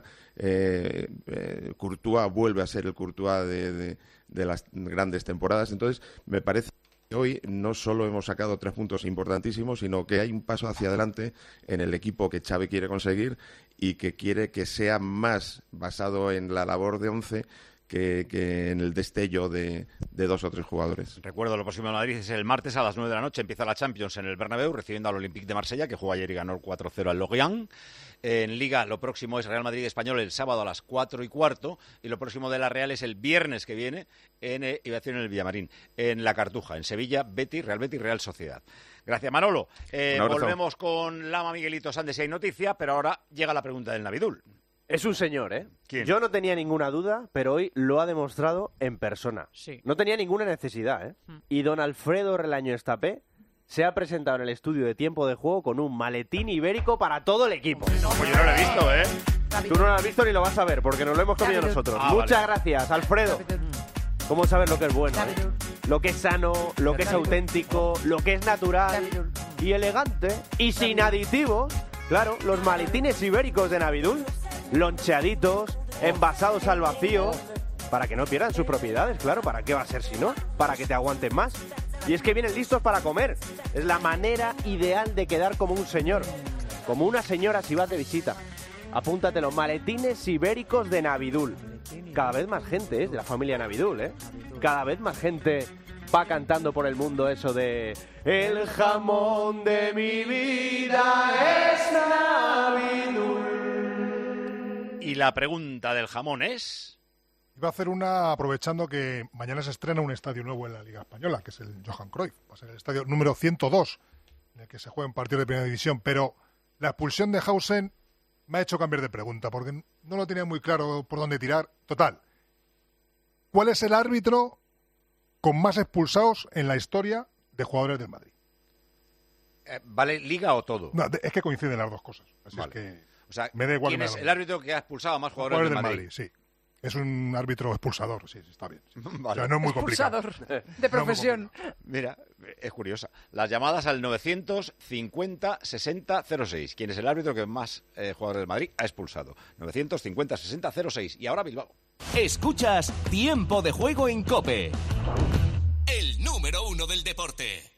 eh, eh, Courtois vuelve a ser el Courtois de, de, de las grandes temporadas, entonces me parece que hoy no solo hemos sacado tres puntos importantísimos, sino que hay un paso hacia adelante en el equipo que Xavi quiere conseguir y que quiere que sea más basado en la labor de once que, que en el destello de, de dos o tres jugadores. Recuerdo, lo próximo de Madrid es el martes a las nueve de la noche. Empieza la Champions en el Bernabéu, recibiendo al Olympique de Marsella, que jugó ayer y ganó cuatro cero al Lorient. En Liga, lo próximo es Real Madrid-Español el sábado a las cuatro y cuarto. Y lo próximo de la Real es el viernes que viene, en, eh, iba a decir en el Villamarín, en La Cartuja, en Sevilla, Betis, Real Betis, Real Sociedad. Gracias, Manolo. Eh, volvemos con Lama Miguelito Sandes si hay noticia, pero ahora llega la pregunta del Navidul. Es un señor, ¿eh? ¿Quién? Yo no tenía ninguna duda, pero hoy lo ha demostrado en persona. Sí. No tenía ninguna necesidad, ¿eh? Mm. Y don Alfredo Relaño Estapé se ha presentado en el estudio de Tiempo de Juego con un maletín ibérico para todo el equipo. No, pues yo no lo he visto, ¿eh? Tú no lo has visto ni lo vas a ver, porque nos lo hemos comido nosotros. Ah, Muchas vale. gracias, Alfredo. ¿Cómo sabes lo que es bueno? ¿eh? Lo que es sano, lo que es auténtico, lo que es natural y elegante y sin aditivos. Claro, los maletines ibéricos de Navidul, loncheaditos, envasados al vacío, para que no pierdan sus propiedades, claro, ¿para qué va a ser si no? Para que te aguanten más. Y es que vienen listos para comer. Es la manera ideal de quedar como un señor, como una señora si vas de visita. Apúntate los maletines ibéricos de Navidul. Cada vez más gente, ¿eh? De la familia Navidul, ¿eh? Cada vez más gente va cantando por el mundo eso de el jamón de mi vida es Navidul. Y la pregunta del jamón es... Iba a hacer una aprovechando que mañana se estrena un estadio nuevo en la Liga Española, que es el Johan Cruyff. Va a ser el estadio número ciento dos, en el que se juegan partidos de primera división. Pero la expulsión de Hausen me ha hecho cambiar de pregunta, porque no lo tenía muy claro por dónde tirar. Total, ¿cuál es el árbitro con más expulsados en la historia de jugadores del Madrid? Eh, ¿Vale Liga o todo? No, es que coinciden las dos cosas. Así Vale. es que O sea, me da igual ¿quién que me es da el árbitro que ha expulsado a más jugadores, jugadores del del Madrid? Madrid, sí. Es un árbitro expulsador, sí, sí, está bien. Sí. Vale. O sea, no es muy complicado. Expulsador de profesión. Mira, es curiosa. Las llamadas al novecientos cincuenta sesenta cero seis. ¿Quién es el árbitro que más eh, jugadores del Madrid ha expulsado? novecientos cincuenta sesenta cero seis. Y ahora Bilbao. Escuchas Tiempo de Juego en COPE. El número uno del deporte.